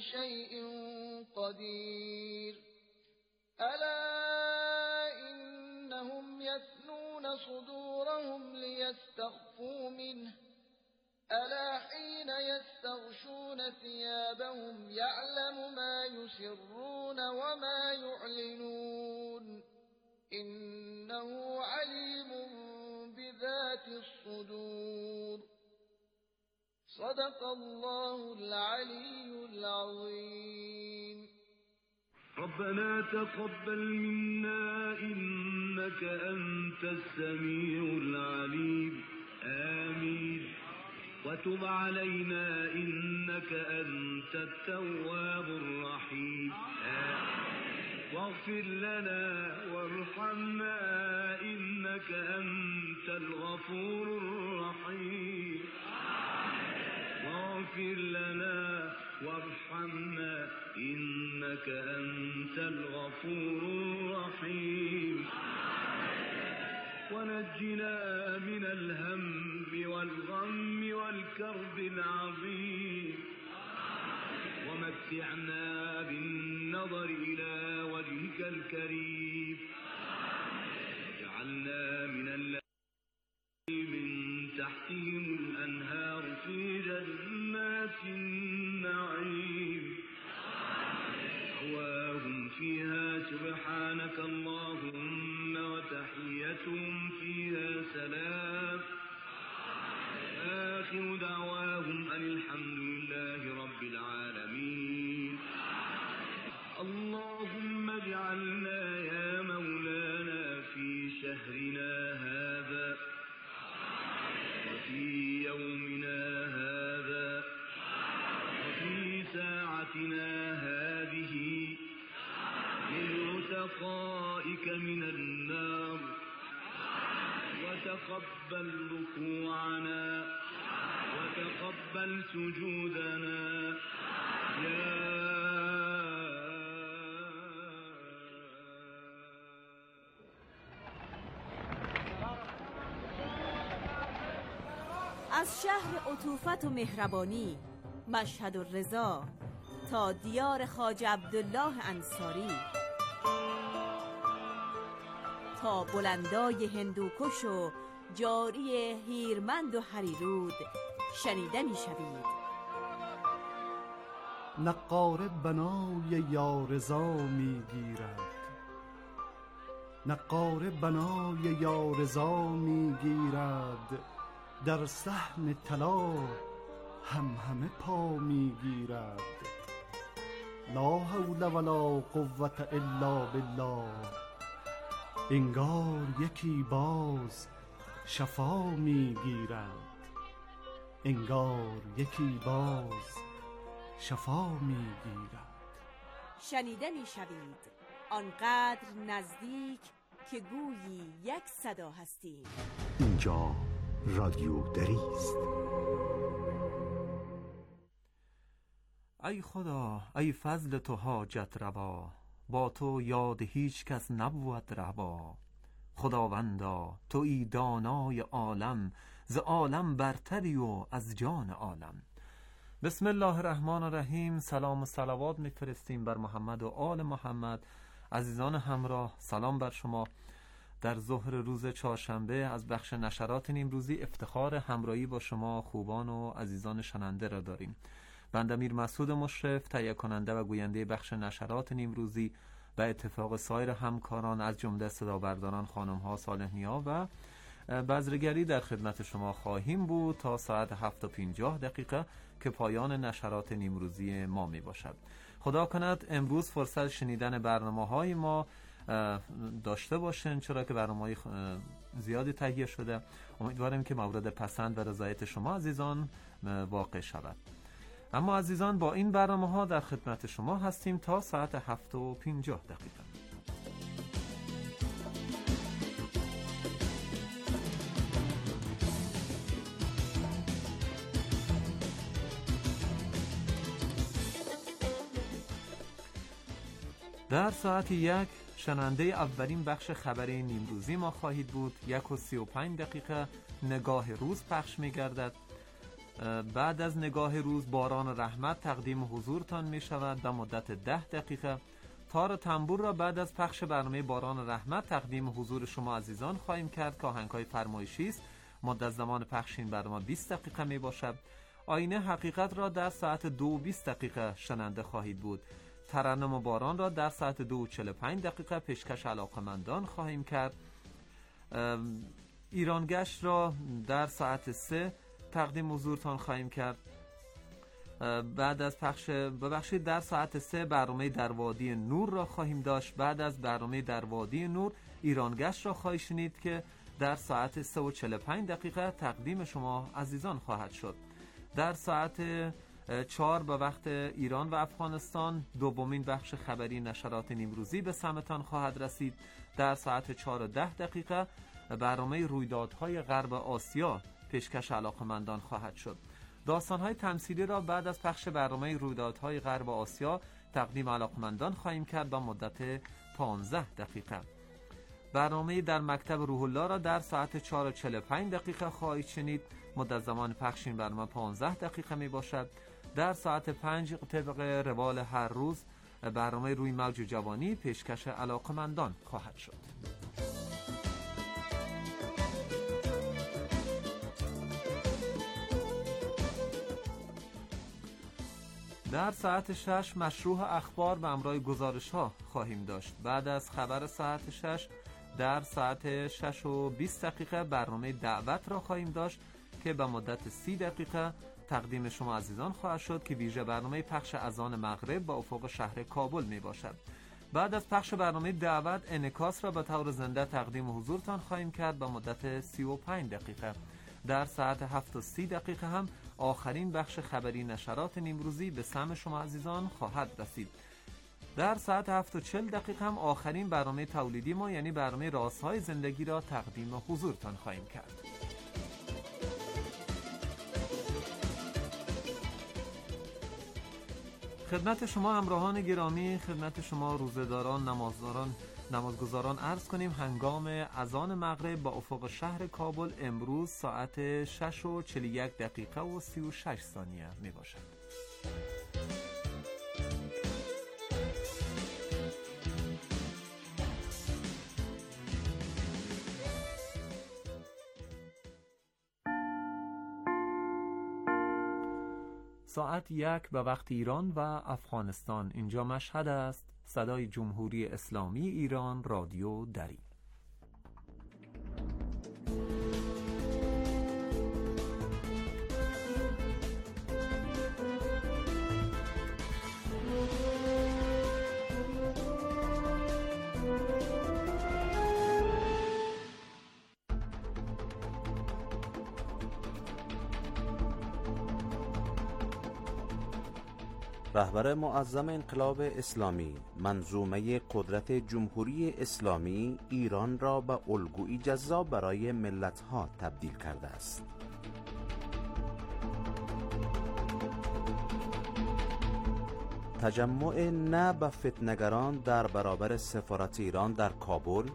شيء قدير ألا إنهم يثنون صدورهم ليستخفوا منه ألا حين يستغشون ثيابهم يعلم ما يسرون وما يعلنون إنه عليم بذات الصدور صدق الله العلي العظيم ربنا تقبل منا إنك أنت السميع العليم آمين وتب علينا إنك أنت التواب الرحيم واغفر لنا وارحمنا إنك أنت الغفور الرحيم واغفر لنا وارحمنا إنك أنت الغفور الرحيم ونجنا من الهم والغم والكرب العظيم ومتعنا بالنظر إلى وجهك الكريم واجعلنا من الذين من تحتهم الأنهار في جنات النعيم دعواهم فيها سبحانك اللهم وتحيتهم فيها سلام آخر دعواهم أن الحمد لله رب العالمين اللهم اجعلنا يا مولانا في شهرنا هذا وفي يومنا هذا وفي ساعتنا هذه من عتقائك من النار وتقبل ركوعنا وتقبل سجودنا يا از شهر عطوفت و مهربانی مشهد الرضا تا دیار خواجه عبدالله انصاری تا بلندای هندوکش و جاری هیرمند و هریرود شنیده می شوید نقاره بنای یا رضا می گیرد نقاره بنای یا رضا می گیرد در صحن طلا همه پا می گیرد لا حول ولا قوة الا بالله انگار یکی باز شفا می گیرد انگار یکی باز شفا می گیرد شنیده می شوید آنقدر نزدیک که گویی یک صدا هستیم. اینجا رادیو دری است. ای خدا ای فضل تو حاجت روا، با تو یاد هیچ کس نبود روا. خداوندا تویی دانای عالم، ز عالم برتری و از جان عالم. بسم الله الرحمن الرحیم. سلام و صلوات میفرستیم بر محمد و آل محمد. عزیزان همراه، سلام بر شما. در ظهر روز چهارشنبه از بخش نشرات نیمروزی افتخار همراهی با شما خوبان و عزیزان شنونده را داریم. بنده امیر مسعود مشرف، تهیه کننده و گوینده بخش نشرات نیمروزی، به اتفاق سایر همکاران از جمله صدابرداران خانم‌ها صالح‌نیا و بذرگری در خدمت شما خواهیم بود تا ساعت 7:50 که پایان نشرات نیمروزی ما می باشد. خدا کند امروز فرصت شنیدن برنامه‌های ما داشته باشین، چرا که برنامه‌های زیادی تهیه شده. امیدواریم که مورد پسند و رضایت شما عزیزان واقع شود. اما عزیزان، با این برنامه‌ها در خدمت شما هستیم تا ساعت 7:50. در ساعت 1 شنونده اولین بخش خبری نیمروزی ما خواهید بود. 1:35 نگاه روز پخش می گردد. بعد از نگاه روز باران رحمت تقدیم حضورتان می شود به مدت 10 دقیقه. تار و تنبور را بعد از پخش برنامه باران رحمت تقدیم حضور شما عزیزان خواهیم کرد که آهنگ‌های فرمایشی است. مدت زمان پخش این برنامه 20 دقیقه می باشد. آینه حقیقت را در ساعت 2:20 دقیقه شنونده خواهید بود. ترنم باران را در ساعت 2:45 دقیقه پیشکش علاقمندان خواهیم کرد. ایرانگشت را در ساعت 3 تقدیم حضورتان خواهیم کرد. بعد از پخش در ساعت 3 برنامه در وادی نور را خواهیم داشت. بعد از برنامه در وادی نور ایرانگشت را خواهید شنید که در ساعت 3:45 دقیقه تقدیم شما عزیزان خواهد شد. در ساعت 4 به وقت ایران و افغانستان دومین بخش خبری نشرات نیمروزی به سمتان خواهد رسید. در ساعت 4:10 دقیقه برنامه رویدادهای غرب آسیا پیشکش علاقمندان خواهد شد. داستان‌های تمثیلی را بعد از پخش برنامه رویدادهای غرب آسیا تقدیم علاقمندان خواهیم کرد با مدت 15 دقیقه. برنامه در مکتب روح الله را در ساعت 4:45 دقیقه خواهید شنید. مدت زمان پخش این برنامه 15 دقیقه می باشد. در ساعت 5 طبق روال هر روز برنامه روی موج جوانی پیشکش علاقمندان خواهد شد. در ساعت 6 مشروح اخبار به همراه گزارش ها خواهیم داشت. بعد از خبر ساعت 6 در ساعت 6:20 دقیقه برنامه دعوت را خواهیم داشت که به مدت 30 دقیقه تقدیم شما عزیزان خواهد شد که ویژه برنامه پخش اذان مغرب با افق شهر کابل می باشد. بعد از پخش برنامه دعوت انعکاس را به طور زنده تقدیم حضورتان خواهیم کرد به مدت 35 دقیقه. در ساعت 7:30 دقیقه هم آخرین بخش خبری نشرات نیمروزی به سمع شما عزیزان خواهد رسید. در ساعت 7:40 دقیقه هم آخرین برنامه تولیدی ما یعنی برنامه رازهای زندگی را تقدیم حضورتان خواهیم کرد. خدمت شما همراهان گرامی، خدمت شما روزه‌داران، نمازگزاران عرض کنیم هنگام اذان مغرب با افق شهر کابل امروز ساعت 6:41 دقیقه و 36 ثانیه می باشد. ساعت 1 به وقت ایران و افغانستان. اینجا مشهد است. صدای جمهوری اسلامی ایران، رادیو دری. رهبر معظم انقلاب اسلامی منظومه قدرت جمهوری اسلامی ایران را به الگویی جذاب برای ملت‌ها تبدیل کرده است. تجمع نه به فتنه‌گران در برابر سفارت ایران در کابل،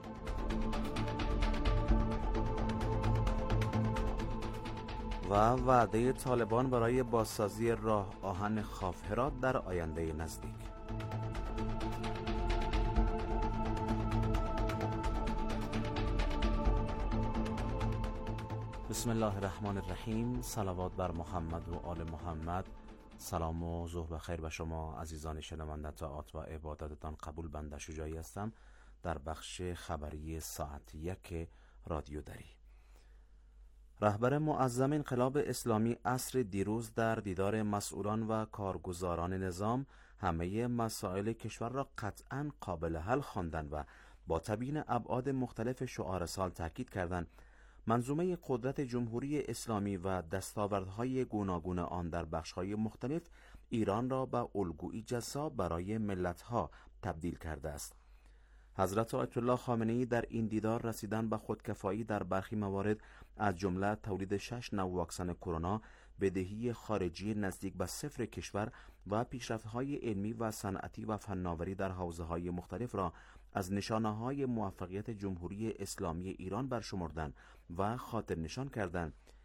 و وعده طالبان برای بازسازی راه آهن خاف هرات در آینده نزدیک. بسم الله الرحمن الرحیم. صلوات بر محمد و آل محمد. سلام و ظهر بخیر به شما عزیزان شنونده. طاعات و عبادتتان قبول. بنده شجاعی هستم در بخش خبری ساعت 1 رادیو دری. رهبر معظم انقلاب اسلامی عصر دیروز در دیدار مسئولان و کارگزاران نظام همه مسائل کشور را قطعاً قابل حل خواندند و با تبیین ابعاد مختلف شعار سال تاکید کردند منظومه قدرت جمهوری اسلامی و دستاوردهای گوناگون آن در بخش‌های مختلف ایران را به الگویی جذاب برای ملت‌ها تبدیل کرده است. حضرت آیت الله خامنه‌ای در این دیدار رسیدن به خودکفایی در برخی موارد از جمله تولید 6 نوع واکسن کرونا، بدهی خارجی نزدیک به 0 کشور و پیشرفت‌های علمی و صنعتی و فناوری در حوزه‌های مختلف را از نشانه‌های موفقیت جمهوری اسلامی ایران برشمردند و خاطر نشان کردند.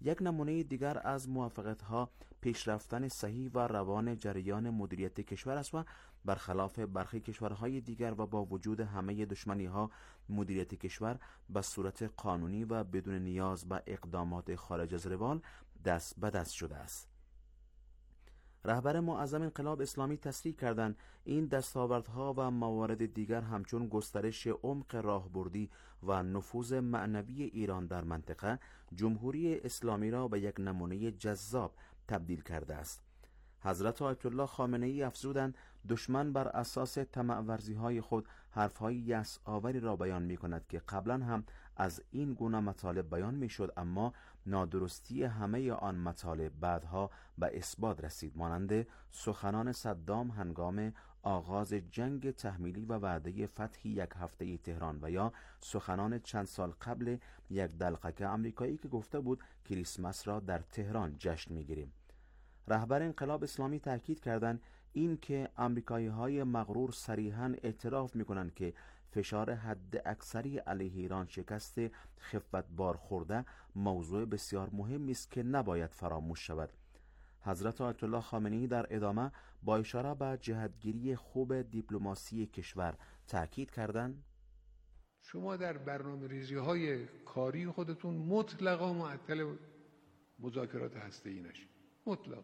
یک نمونه دیگر از موفقیت‌ها پیشرفتن صحیح و روان جریان مدیریت کشور است و برخلاف برخی کشورهای دیگر و با وجود همه دشمنی‌ها، مدیریت کشور به صورت قانونی و بدون نیاز به اقدامات خارج از روال دست به دست شده است. رهبر معظم انقلاب اسلامی تصریح کردند این دستاوردها و موارد دیگر همچون گسترش عمق راهبردی و نفوذ معنوی ایران در منطقه جمهوری اسلامی را به یک نمونه جذاب تبدیل کرده است. حضرت آیت الله خامنه ای افزودند دشمن بر اساس طمع ورزی‌های خود حرف‌های یأس آوری را بیان می‌کند که قبلا هم از این گونه مطالب بیان می‌شد، اما نادرستی همه آن مطالب بعدها به اثبات رسید، مانند سخنان صدام هنگام آغاز جنگ تحمیلی و وعده فتح یک هفته تهران و یا سخنان چند سال قبل یک دلقک آمریکایی که گفته بود کریسمس را در تهران جشن می‌گیریم. رهبر انقلاب اسلامی تاکید کردند این که آمریکایی‌های مغرور صریحاً اعتراف می‌کنند که فشار حد اکثری علیه ایران شکست خفت بار خورده موضوع بسیار مهمی است که نباید فراموش شود. حضرت آیت الله خامنه‌ای در ادامه با اشاره به جهتگیری خوب دیپلماسی کشور تاکید کردند شما در برنامه‌ریزی‌های کاری خودتون مطلقاً معطل مذاکرات هسته‌ای نشید. مطلق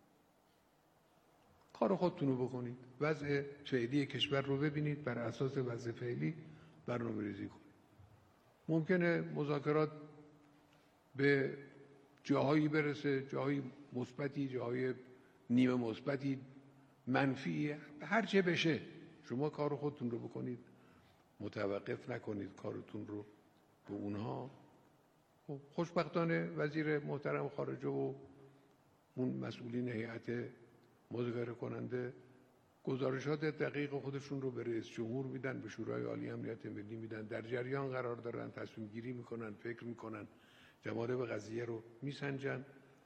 کار خودتون رو بکنید، وضع فعلی کشور رو ببینید، بر اساس وضع فعلی برنامه‌ریزی کنید. ممکنه مذاکرات به جاهایی برسه، جاهایی مثبتی، جاهای نیمه مثبتی، منفی، هر چه بشه شما کار خودتون رو بکنید، متوقف نکنید کارتون رو به اونها. خوشبختانه وزیر محترم خارجه و اون مسئولین هیئت مذاکره کننده گزارشات دقیق خودشون رو به رئیس جمهور میدن، به شورای عالی امنیت ملی میدن، در جریان قرار دارن، تصمیم گیری میکنن، فکر میکنن، جوانب قضیه رو میسنجن.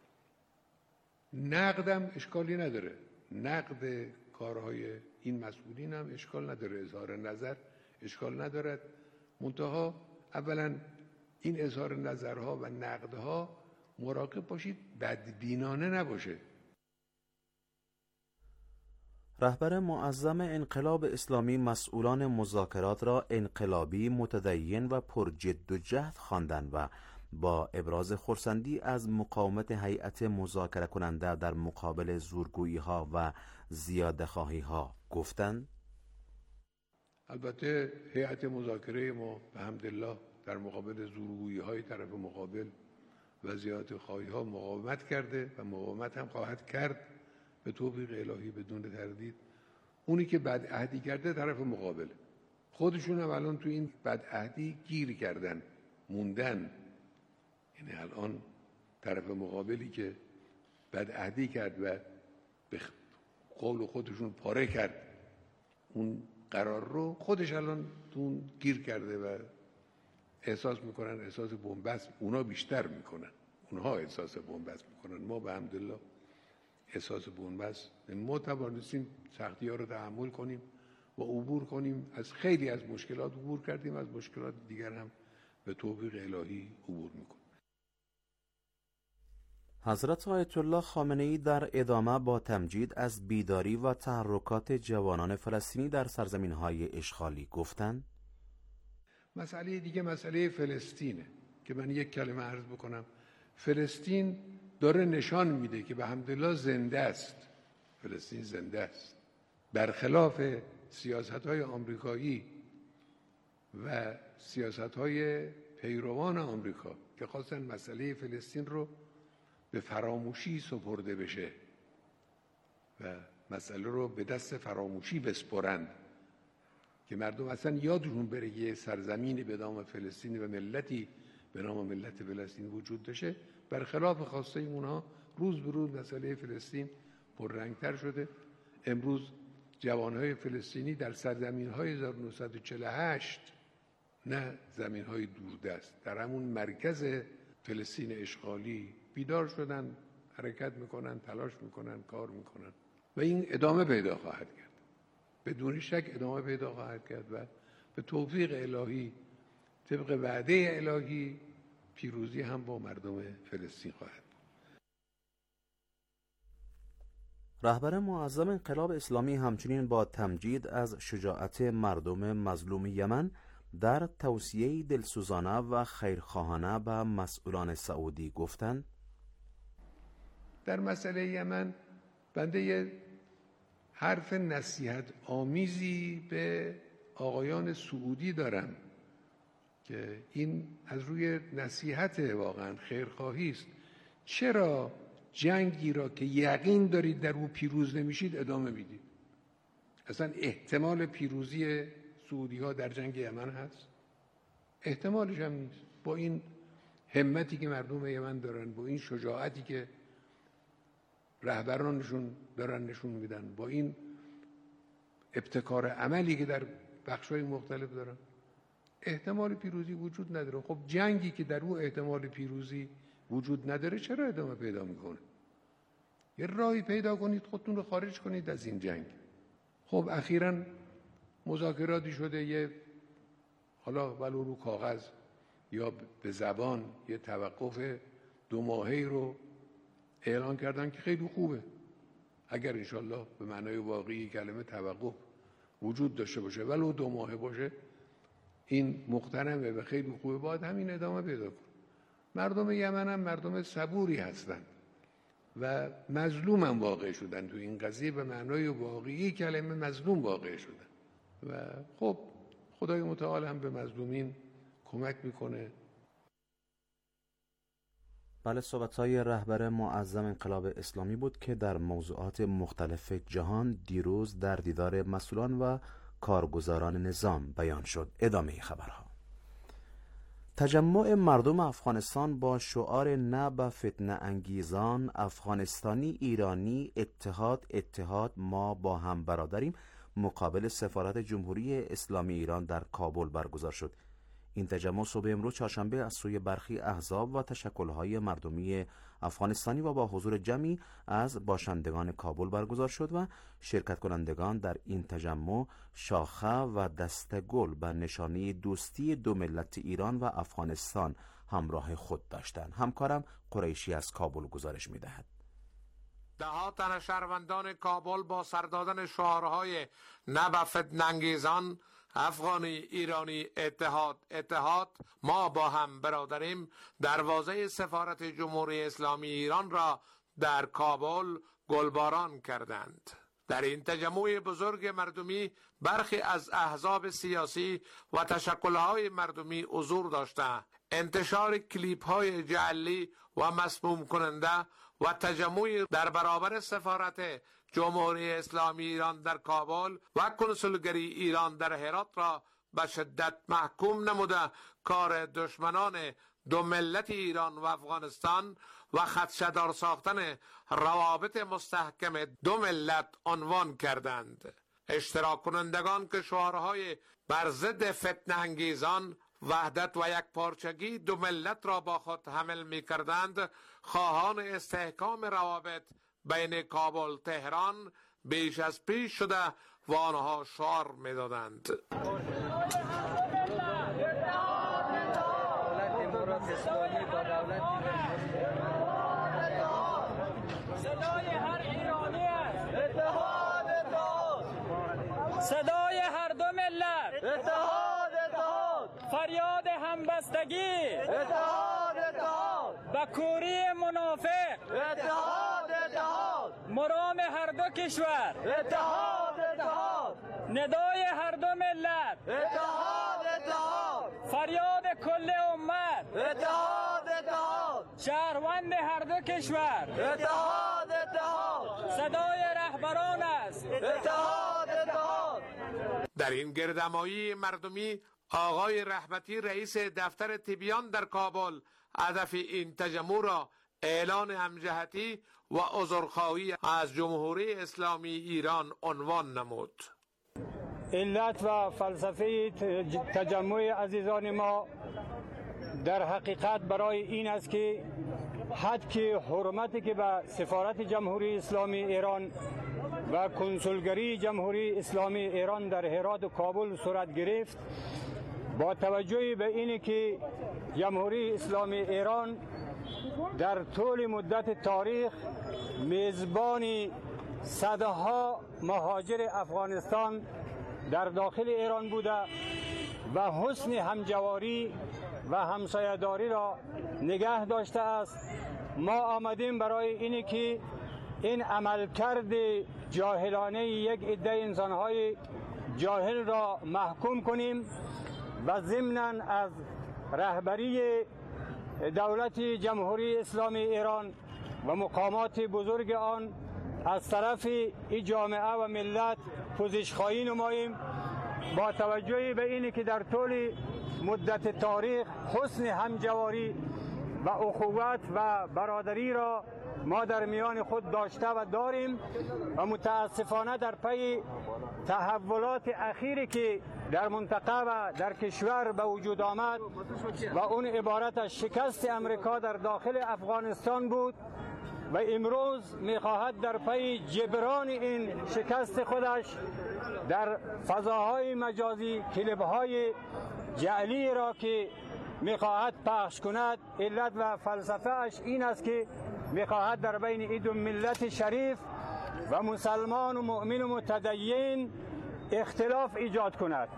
نقدم اشکالی نداره، نقد کارهای این مسئولین هم اشکال نداره، اظهار نظر اشکال ندارد، منتها اولا این اظهار نظرها و نقدها مراقب باشید بدبینانه نباشه. رهبر معظم انقلاب اسلامی مسئولان مذاکرات را انقلابی، متدین و پرجد و جهد خواندند و با ابراز خرسندی از مقاومت هیئت مذاکره کننده در مقابل زورگویی ها و زیاده خواهی ها گفتند البته هیئت مذاکره ما به حمدالله در مقابل زورگویی های طرف مقابل و زیاده خواهی ها مقاومت کرده و مقاومت هم خواهد کرد به توفیق الهی بدون تردید. اونی که بدعهدی کرده طرف مقابل، خودشون هم الان تو این بدعهدی گیر کردن، موندن. یعنی الان طرف مقابلی که بدعهدی کرد و به قول خودشون پاره کرد اون قرار رو، خودش الان تو اون گیر کرده و احساس میکنن احساس بنبست اونا بیشتر میکنن، اونها احساس بنبست میکنن. ما به حمدالله احساس بنبست، ما توانستیم سختی ها رو تحمل کنیم و عبور کنیم، از خیلی از مشکلات عبور کردیم، از مشکلات دیگر هم به توفیق الهی عبور میکنیم. حضرت آیت الله خامنه ای در ادامه با تمجید از بیداری و تحرکات جوانان فلسطینی در سرزمین‌های اشغالی گفتند مسئله دیگه مسئله فلسطینه که من یک کلمه عرض بکنم. فلسطین داره نشان میده که به حمدالله زنده است. فلسطین زنده است، برخلاف سیاست‌های آمریکایی و سیاست‌های پیروان آمریکا که خواستن مسئله فلسطین رو به فراموشی سپرده بشه و مسئله رو به دست فراموشی بسپرند که مردم اصلا یادشون بره یه سرزمینی به نام فلسطین و ملتی به نام ملت فلسطین وجود داشته. برخلاف خواسته اونها روز به روز مسئله فلسطین پررنگتر شده. امروز جوانهای فلسطینی در سرزمین‌های 1948 نه زمین‌های دوردست، در همون مرکز فلسطین اشغالی بیدار شدن، حرکت میکنن، تلاش میکنن، کار میکنن و این ادامه پیدا خواهد کرد، بدون شک ادامه پیدا خواهد کرد و به توفیق الهی طبق وعده الهی پیروزی هم با مردم فلسطین خواهد بود. رهبر معظم انقلاب اسلامی همچنین با تمجید از شجاعت مردم مظلوم یمن در توصیه دلسوزانه و خیرخواهانه به مسئولان سعودی گفتند: در مسئله یمن بنده یه حرف نصیحت آمیزی به آقایان سعودی دارم که این از روی نصیحت واقعا خیرخواهی است. چرا جنگی را که یقین دارید در او پیروز نمیشید ادامه میدید؟ اصلا احتمال پیروزی سعودی ها در جنگ یمن هست؟ احتمالش هم نیست. با این همتی که مردم یمن دارن، با این شجاعتی که رهبرانشون دارن نشون میدن، با این ابتکار عملی که در بخش‌های مختلف دارن، احتمال پیروزی وجود نداره. خب جنگی که در او احتمال پیروزی وجود نداره چرا ادامه پیدا میکنه؟ یه راهی پیدا کنید خودتون رو خارج کنید از این جنگ. خب اخیراً مذاکراتی شده، یه حالا ولو رو کاغذ یا به زبان یه توقف 2 ماهه‌ای رو اعلان کردن که خیلی خوبه. اگر انشالله به معنای واقعی کلمه توقف وجود داشته باشه، ولو 2 ماهه باشه، این محترمه و خیلی خوبه، باید همین ادامه پیدا کنه. مردم یمن هم مردم صبوری هستند و مظلوم هم واقع شدن تو این قضیه، به معنای واقعی کلمه مظلوم واقع شدن و خب خدای متعال هم به مظلومین کمک میکنه. بله، صحبت‌های رهبر معظم انقلاب اسلامی بود که در موضوعات مختلف جهان دیروز در دیدار مسئولان و کارگزاران نظام بیان شد. ادامه خبرها. تجمع مردم افغانستان با شعار نه به فتنه انگیزان، افغانستانی ایرانی، اتحاد اتحاد، ما با هم برادریم، مقابل سفارت جمهوری اسلامی ایران در کابل برگزار شد. این تجمع صبح امروز چهارشنبه از سوی برخی احزاب و تشکل‌های مردمی افغانستانی و با حضور جمعی از باشندگان کابل برگزار شد و شرکت کنندگان در این تجمع شاخه و دسته گل به نشانه دوستی 2 ملت ایران و افغانستان همراه خود داشتند. همکارم قریشی از کابل گزارش می‌دهد. ده‌ها تن شهروندان کابل با سر دادن شعارهای نه به فتنه انگیزان، افغانی ایرانی، اتحاد اتحاد، ما با هم برادریم، دروازه سفارت جمهوری اسلامی ایران را در کابل گلباران کردند. در این تجمع بزرگ مردمی برخی از احزاب سیاسی و تشکل‌های مردمی حضور داشته. انتشار کلیپ‌های جعلی و مسموم کننده و تجمع در برابر سفارت جمهوری اسلامی ایران در کابل و کنسولگری ایران در هرات را به شدت محکوم نموده کار دشمنان 2 ملت ایران و افغانستان و خدشه‌دار ساختن روابط مستحکم 2 ملت عنوان کردند. اشتراک کنندگان که شعارهای بر ضد فتنه انگیزان، وحدت و یکپارچگی 2 ملت را با خود حمل می کردند، خواهان استحکام روابط بین کابل تهران بیش از پیش شده و آنها شعار می دادند. صدای هر ایرانی است. اتحاد اتحاد. صدای هر 2 ملت. اتحاد اتحاد. فریاد همبستگی. اتحاد اتحاد. به کوری منافق. اتحاد اتحاد. مرام هر 2 کشور. اتحاد اتحاد. ندای هر 2 ملت. اتحاد اتحاد. فریاد کل امت. اتحاد اتحاد. شهروند هر 2 کشور. اتحاد اتحاد. صدای رهبران است. اتحاد اتحاد. در این گردهمایی مردمی آقای رحمتی رئیس دفتر تبیان در کابل هدف این تجمع را اعلان همجهتی و عذرخواهی از جمهوری اسلامی ایران عنوان نمود. علت و فلسفه تجمع عزیزان ما در حقیقت برای این است که حد که حرمتی که به سفارت جمهوری اسلامی ایران و کنسولگری جمهوری اسلامی ایران در هرات و کابل صورت گرفت با توجه به اینی که جمهوری اسلامی ایران در طول مدت تاریخ میزبان صدها مهاجر افغانستان در داخل ایران بوده و حسن همجواری و همسایه‌داری را نگه داشته است، ما آمدیم برای اینی که این عملکرد جاهلانه یک عده انسان‌های جاهل را محکوم کنیم و ضمناً از رهبری دولت جمهوری اسلامی ایران و مقامات بزرگ آن از طرف این جامعه و ملت پوزشخواهی نماییم، با توجه به اینی که در طول مدت تاریخ حسن همجواری و اخوت و برادری را ما در میان خود داشته و داریم و متاسفانه در پی تحولات اخیری که در منطقه و در کشور به وجود آمد و اون عبارت از شکست امریکا در داخل افغانستان بود و امروز میخواهد در پی جبران این شکست خودش در فضاهای مجازی کلیپ‌های جعلی را که میخواهد پخش کند. علت و فلسفه اش این است که میخواهد در بین این دو ملت شریف و مسلمان و مؤمن و متدین اختلاف ایجاد کند.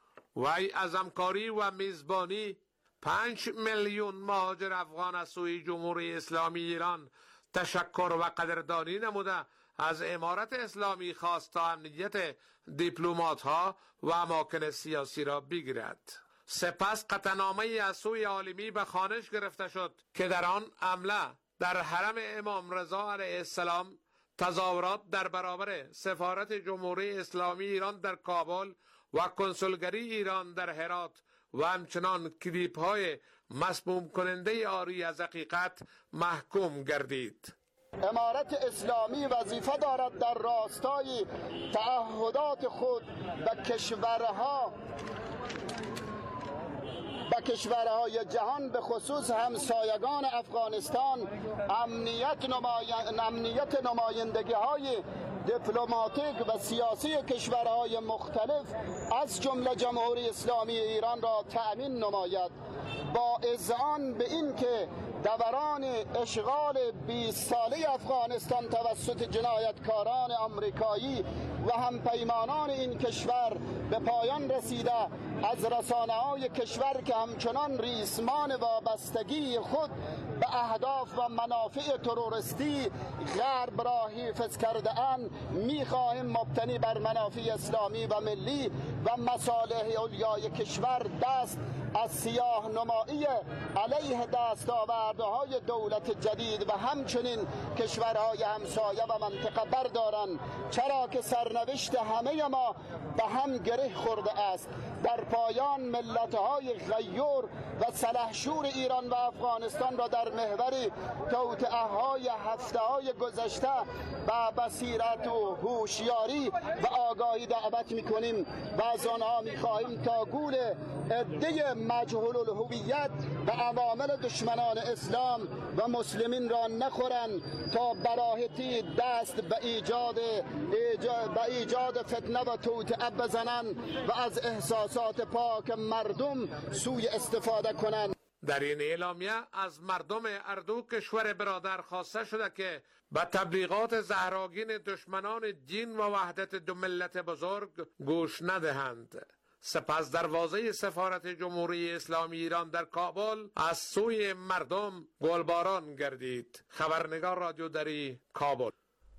وی از همکاری و میزبانی 5 میلیون مهاجر افغان از سوی جمهوری اسلامی ایران تشکر و قدردانی نموده از امارت اسلامی خواست تا امنیت دیپلمات ها و اماکن سیاسی را بگیرد. سپس قطعنامه از سوی عالمی به خوانش گرفته شد که در آن عمله در حرم امام رضا علیه السلام تظاهرات در برابر سفارت جمهوری اسلامی ایران در کابل و کنسولگری ایران در هرات و همچنان کلیپ های مسموم کننده عاری از حقیقت محکوم گردید. امارت اسلامی وظیفه دارد در راستای تعهدات خود به کشورهای جهان به خصوص همسایگان افغانستان امنیت نمایندگی های دیپلماتیک و سیاسی کشورهای مختلف از جمله جمهوری اسلامی ایران را تأمین نماید، با اذعان به این که دوران اشغال 20 ساله افغانستان توسط جنایتکاران آمریکایی و همپیمانان این کشور به پایان رسیده، از رسانه‌های کشور که همچنان ریسمان وابستگی خود به اهداف و منافع تروریستی غرب را حفظ کرده اند، می‌خواهیم مبتنی بر منافع اسلامی و ملی و مصالح علیای کشور دست از سیاه نمایی علیه دستاوردهای دولت جدید و همچنین کشورهای همسایه و منطقه بردارند، چرا که سرنوشت همه ما به هم گره خورده است. در پایان ملت‌های غیور و سلحشور ایران و افغانستان را در محور توطئه‌های هفته‌های گذشته با بصیرت و هوشیاری و آگاهی دعوت می‌کنیم و از آنها می‌خواهیم تا گول عده مجهول الهویت و عوامل دشمنان اسلام و مسلمین را نخورند تا براحتی دست به ایجاد فتنه و توطئه بزنند و از احساسات پاک مردم سوء استفاده کنند. در این اعلامیه از مردم هر دو کشور برادر خواسته شده که به تبلیغات زهراگین دشمنان دین و وحدت دو ملت بزرگ گوش ندهند. سپس دروازه سفارت جمهوری اسلامی ایران در کابل از سوی مردم گلباران گردید. خبرنگار رادیو دری، کابل.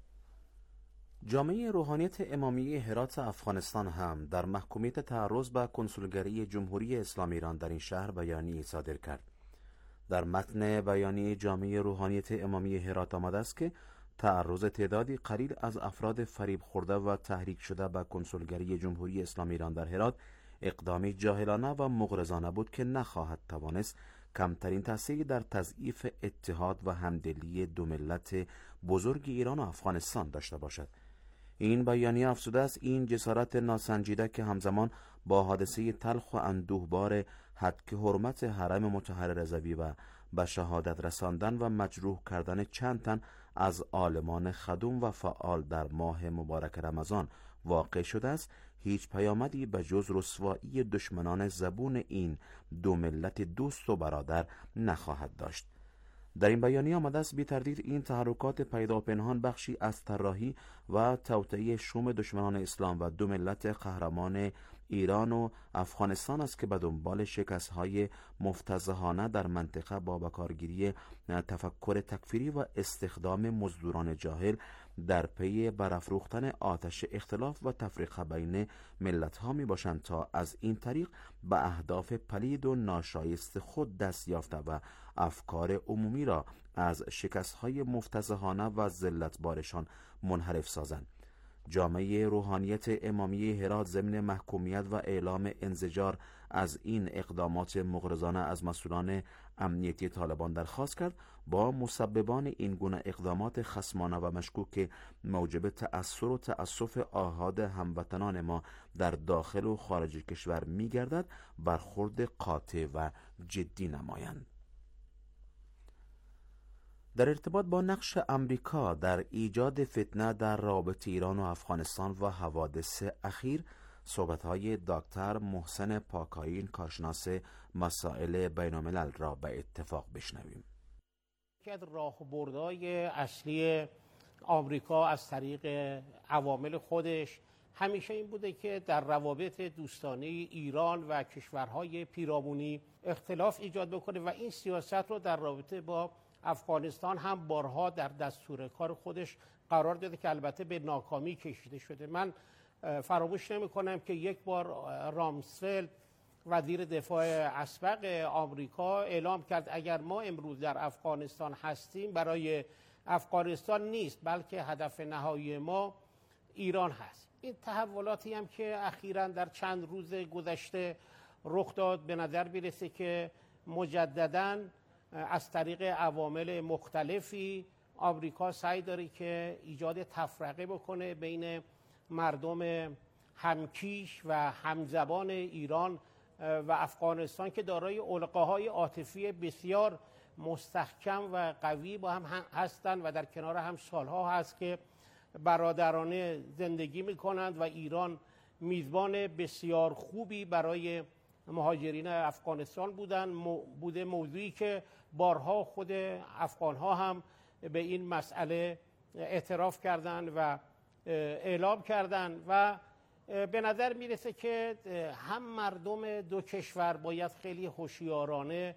جامعه روحانیت امامیه هرات افغانستان هم در محکومیت تعرض به کنسولگری جمهوری اسلامی ایران در این شهر بیانیه صادر کرد. در متن بیانیه جامعه روحانیت امامیه هرات آمده است که تعرض تعدادی قلیل از افراد فریب خورده و تحریک شده به کنسولگری جمهوری اسلامی ایران در هرات اقدامی جاهلانه و مغرضانه بود که نخواهد توانست کمترین تأثیری در تضعیف اتحاد و همدلی دو ملت بزرگ ایران و افغانستان داشته باشد. این بیانیه افزوده است این جسارت ناسنجیده که همزمان با حادثه تلخ و اندوهبار هتک حرمت حرم مطهر رضوی و به شهادت رساندن و مجروح کردن چند تن از عالمان خدوم و فعال در ماه مبارک رمضان واقع شده است، هیچ پیامدی به جز رسوایی دشمنان زبون این دو ملت دوست و برادر نخواهد داشت. در این بیانیه آمده است بی تردید این تحرکات پیدا پنهان بخشی از طراحی و توطئه شوم دشمنان اسلام و دو ملت قهرمان ایران و افغانستان است که به دنبال شکست‌های مفتضحانه در منطقه با بکارگیری تفکر تکفیری و استخدام مزدوران جاهل در پی برافروختن آتش اختلاف و تفریق بین ملت‌ها می‌باشند تا از این طریق به اهداف پلید و ناشایست خود دست یافته و افکار عمومی را از شکست‌های مفتضحانه و ذلتبارشان منحرف سازند. جامعه روحانیت امامیه هرات ضمن محکومیت و اعلام انزجار از این اقدامات مغرضانه از مسئولان امنیتی طالبان درخواست کرد با مسببان این گونه اقدامات خصمانه و مشکوک موجب تأثر و تأسف آحاد هموطنان ما در داخل و خارج کشور می‌گردد برخورد قاطع و جدی نمایند. در ارتباط با نقش امریکا در ایجاد فتنه در رابطه ایران و افغانستان و حوادث اخیر، صحبت‌های دکتر محسن پاکایین کارشناس مسائل بین‌الملل را به اتفاق بشنویم. یکی از راهبردهای اصلی آمریکا از طریق عوامل خودش همیشه این بوده که در روابط دوستانه ایران و کشورهای پیرامونی اختلاف ایجاد بکنه و این سیاست رو در رابطه با افغانستان هم بارها در دستور کار خودش قرار داده که البته به ناکامی کشیده شده. من فراموش نمی کنم که یک بار رامسفلد وزیر دفاع اسبق آمریکا اعلام کرد اگر ما امروز در افغانستان هستیم برای افغانستان نیست بلکه هدف نهایی ما ایران هست. این تحولاتی هم که اخیراً در چند روز گذشته رخ داد به نظر میرسه که مجدداً از طریق عوامل مختلفی آمریکا سعی داره که ایجاد تفرقه بکنه بین مردم همکیش و همزبان ایران و افغانستان که دارای علقه‌های عاطفی بسیار مستحکم و قوی با هم هستند و در کنار هم سالها هست که برادرانه زندگی میکنند و ایران میزبان بسیار خوبی برای مهاجرین افغانستان بوده، موضوعی که بارها خود افغانها هم به این مسئله اعتراف کردند و اعلام کردند و به نظر میرسه که هم مردم دو کشور باید خیلی هوشیارانه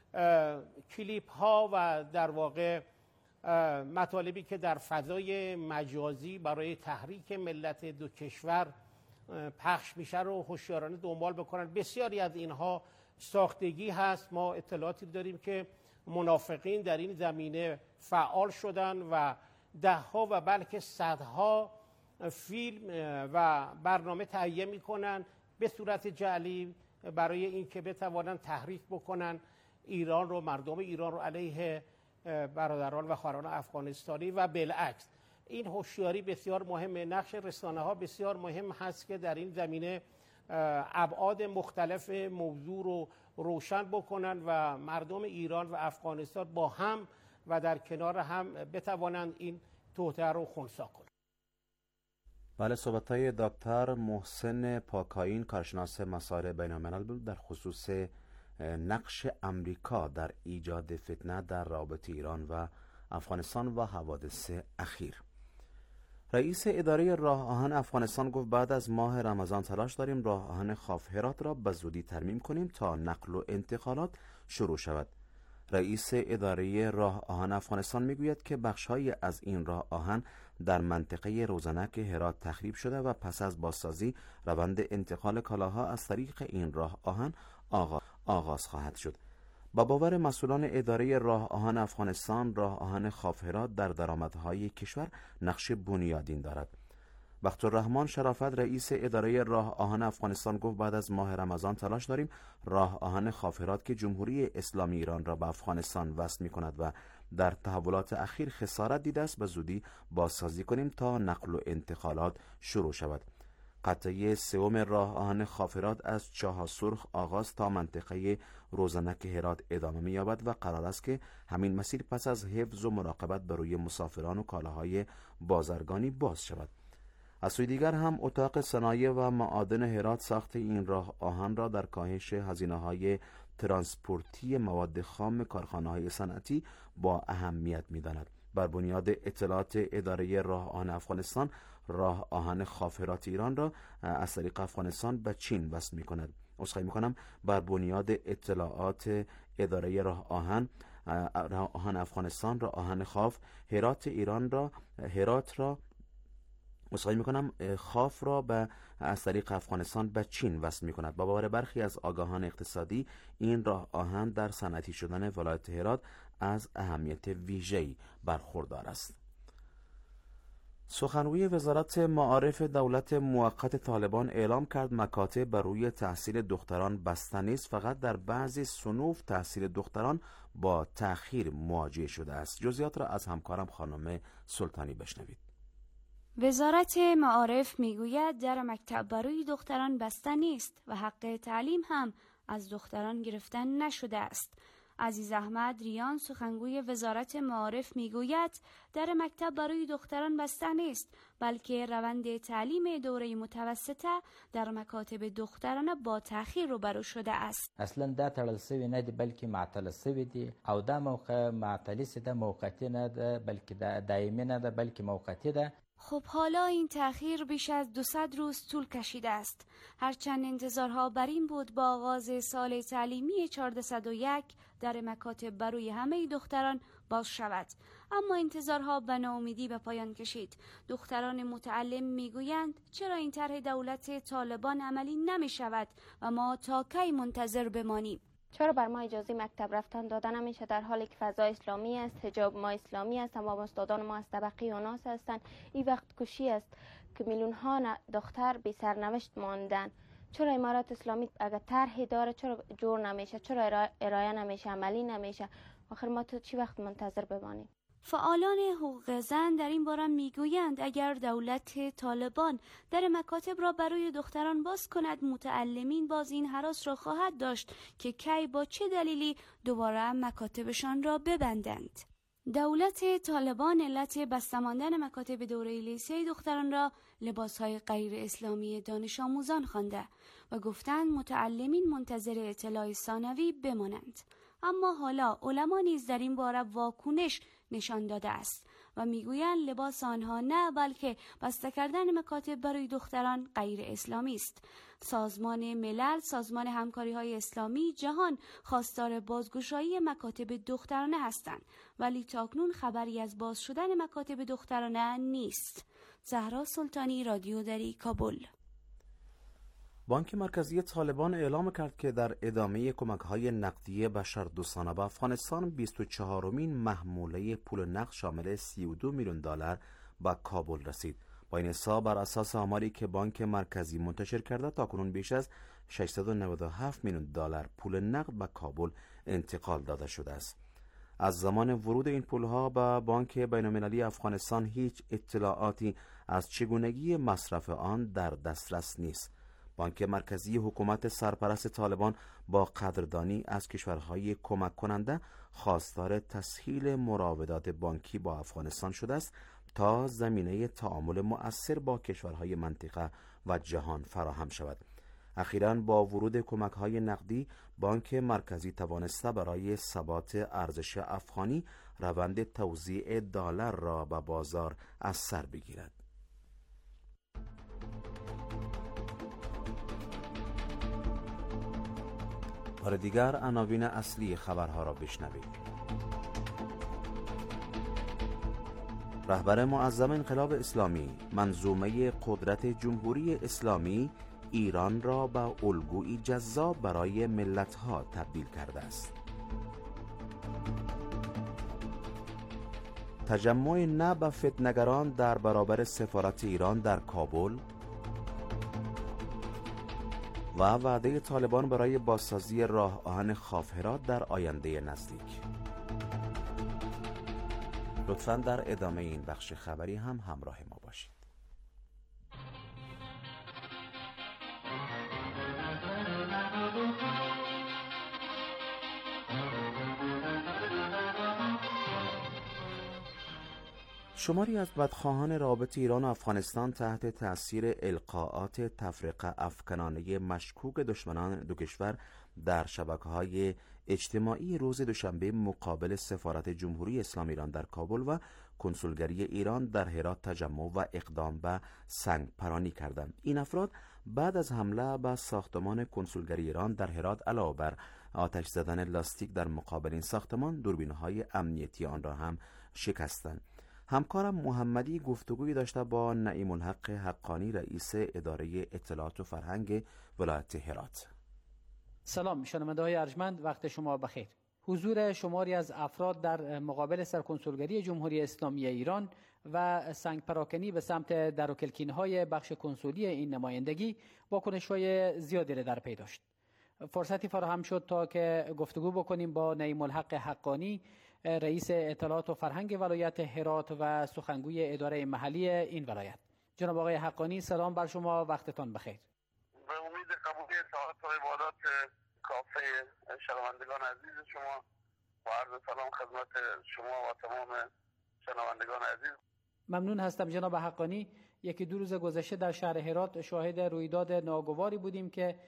کلیپ ها و در واقع مطالبی که در فضای مجازی برای تحریک ملت دو کشور پخش میشه رو هوشیارانه دنبال بکنن. بسیاری از اینها ساختگی هست. ما اطلاعاتی داریم که منافقین در این زمینه فعال شدن و دهها و بلکه صدها فیلم و برنامه تهیه میکنن به صورت جعلی برای اینکه بتوانن تحریک بکنن ایران رو، مردم ایران رو علیه برادران و خواهران افغانستانی و بالعکس. این هوشیاری بسیار مهمه. نقش رسانه ها بسیار مهم هست که در این زمینه ابعاد مختلف موضوع رو روشن بکنن و مردم ایران و افغانستان با هم و در کنار هم بتوانند این توطئه رو خنثی کنند. بله، صحبت‌های دکتر محسن پاکایین کارشناس مسائل بین‌الملل در خصوص نقش امریکا در ایجاد فتنه در رابطه ایران و افغانستان و حوادث اخیر. رئیس اداره راه آهن افغانستان گفت بعد از ماه رمضان تلاش داریم راه آهن خاف هرات را به زودی ترمیم کنیم تا نقل و انتقالات شروع شود. رئیس اداره راه آهن افغانستان میگوید که بخش‌هایی از این راه آهن در منطقه روزنک هرات تخریب شده و پس از بازسازی روند انتقال کالاها از طریق این راه آهن آغاز خواهد شد. با باور مسئولان اداره راه آهن افغانستان، راه آهن خاف هرات در درآمدهای کشور نقش بنیادین دارد. بختالرحمن شرافت رئیس اداره راه آهن افغانستان گفت بعد از ماه رمضان تلاش داریم راه آهن خاف هرات که جمهوری اسلامی ایران را به افغانستان وصل می کند و در تحولات اخیر خسارت دیده است به زودی بازسازی کنیم تا نقل و انتقالات شروع شود. قطعه سوم راه آهن خاف هرات از چاه سرخ آغاز تا منطقه روزنک هرات ادامه می‌یابد و قرار است که همین مسیر پس از حفظ و مراقبت بر روی مسافران و کالاهای بازرگانی باز شود. از سوی دیگر هم اتاق صنایع و معادن هرات ساخت این راه آهن را در کاهش هزینه‌های ترانسپورتی مواد خام کارخانه‌های صنعتی با اهمیت می‌داند. بر بنیاد اطلاعات اداره راه آهن افغانستان، راه آهن خاف هرات ایران را از طریق افغانستان به چین وصل می‌کند. عذرخواهی می‌کنم، بر بنیاد اطلاعات اداره راه آهن افغانستان، راه آهن خاف هرات ایران را خاف را از طریق افغانستان به چین وصل می‌کند. با باور برخی از آگاهان اقتصادی، این راه آهن در صنعتی شدن ولایت هرات از اهمیت ویژه‌ای برخوردار است. سخنگوی وزارت معارف دولت موقت طالبان اعلام کرد مکاتب برای تحصیل دختران بسته نیست، فقط در بعضی صنوف تحصیل دختران با تأخیر مواجه شده است. جزئیات را از همکارم خانم سلطانی بشنوید. وزارت معارف میگوید در مکتب برای دختران بسته نیست و حق تعلیم هم از دختران گرفتن نشده است. عزیز احمد ریان سخنگوی وزارت معارف میگوید در مکتب برای دختران بسته نیست، بلکه روند تعلیم دوره متوسطه در مکاتب دخترانه با تأخیر روبرو شده است. اصلا دا تړل سوی نه دی بلکې معطل سوی دی او دا موقع معطلی ده، موقتی نه ده بلکې دائمی نه ده بلکې موقتی ده. خب حالا این تأخیر بیش از 200 روز طول کشیده است. هرچند انتظارها بر این بود با آغاز سال تعلیمی 1401 در مکاتب برای همه دختران باز شود، اما انتظارها به ناامیدی به پایان کشید. دختران متعلم میگویند چرا این طرح دولت طالبان عملی نمی شود و ما تا کی منتظر بمانیم؟ چرا بر ما اجازه مکتب رفتن داده نمیشه در حالی که فضا اسلامی است، حجاب ما اسلامی است، تمام استادان ما از طبقه اوناس هستند؟ این وقت کشی است که میلیون ها دختر بی سرنوشت ماندن. چرا امارات اسلامی اگر طرحی داره چرا جور نمیشه، چرا ارائه نمیشه، عملی نمیشه؟ آخر ما تا چی وقت منتظر بمانیم؟ فعالان حقوق زن در این باره میگویند اگر دولت طالبان در مکاتب را برای دختران باز کند، متعلمین باز این هراس را خواهد داشت که کی با چه دلیلی دوباره مکاتبشان را ببندند. دولت طالبان علت بسته ماندن مکاتب دوره لیسه دختران را لباسهای غیر اسلامی دانش آموزان خوانده و گفتند متعلمین منتظر اطلاع ثانوی بمانند. اما حالا علما نیز در این باره واکنش نشان داده است و میگویند لباس آنها نه بلکه بسته کردن مکاتب برای دختران غیر اسلامی است. سازمان ملل، سازمان همکاری های اسلامی جهان خواستار بازگشایی مکاتب دخترانه هستند، ولی تاکنون خبری از باز شدن مکاتب دخترانه نیست. زهرا سلطانی، رادیو دری، کابل. بانک مرکزی طالبان اعلام کرد که در ادامه کمک‌های نقدی بشردوستانه به افغانستان 24مین محموله پول نقد شامل 32 میلیون دلار به کابل رسید. با این حساب بر اساس آماری که بانک مرکزی منتشر کرده تاکنون بیش از 697 میلیون دلار پول نقد به کابل انتقال داده شده است. از زمان ورود این پولها به بانک بین‌المللی افغانستان هیچ اطلاعاتی از چگونگی مصرف آن در دسترس نیست. بانک مرکزی حکومت سرپرست طالبان با قدردانی از کشورهای کمک کننده خواستار تسهیل مراودات بانکی با افغانستان شده است تا زمینه تعامل مؤثر با کشورهای منطقه و جهان فراهم شود. اخیراً با ورود کمک‌های نقدی بانک مرکزی توانسته برای ثبات ارزش افغانی روند توزیع دلار را به بازار از سر بگیرد. بار دیگر عناوین اصلی خبرها را بشنوید. رهبر معظم انقلاب اسلامی منظومه قدرت جمهوری اسلامی ایران را به الگویی جذاب برای ملت‌ها تبدیل کرده است. تجمع نه به فتنه‌گران در برابر سفارت ایران در کابل و وعده طالبان برای بازسازی راه آهن خاف هرات در آینده نزدیک. لطفاً در ادامه این بخش خبری هم همراه ما باشید. شماری از بدخواهان رابط ایران و افغانستان تحت تأثیر القاءات تفرقه افکنانه مشکوک دشمنان دو کشور در شبکه‌های اجتماعی روز دوشنبه مقابل سفارت جمهوری اسلامی ایران در کابل و کنسولگری ایران در هرات تجمع و اقدام به سنگ پرانی کردند. این افراد بعد از حمله به ساختمان کنسولگری ایران در هرات علاوه بر آتش زدن لاستیک در مقابل این ساختمان، دوربین‌های امنیتی آن را هم شکستند. همکارم محمدی گفتگوی داشته با نعیم الحق حقانی، رئیس اداره اطلاعات و فرهنگ ولایت هرات. سلام شنونده‌های ارجمند، وقت شما بخیر. حضور شماری از افراد در مقابل سرکنسولگری جمهوری اسلامی ایران و سنگ پراکنی به سمت در و کلکین‌های بخش کنسولی این نمایندگی واکنش‌های زیادی را در پی داشت. فرصتی فراهم شد تا که گفتگو بکنیم با نعیم الحق حقانی، رئیس اطلاعات و فرهنگ ولایت هرات و سخنگوی اداره محلی این ولایت. جناب آقای حقانی، سلام بر شما، وقتتان بخیر. به امید قبولی ساعت و عبادات کافه شنوندگان عزیز شما و عرض سلام خدمت شما و تمام شنوندگان عزیز. ممنون هستم جناب حقانی. یکی دو روز گذشته در شهر هرات شاهد رویداد ناگواری بودیم که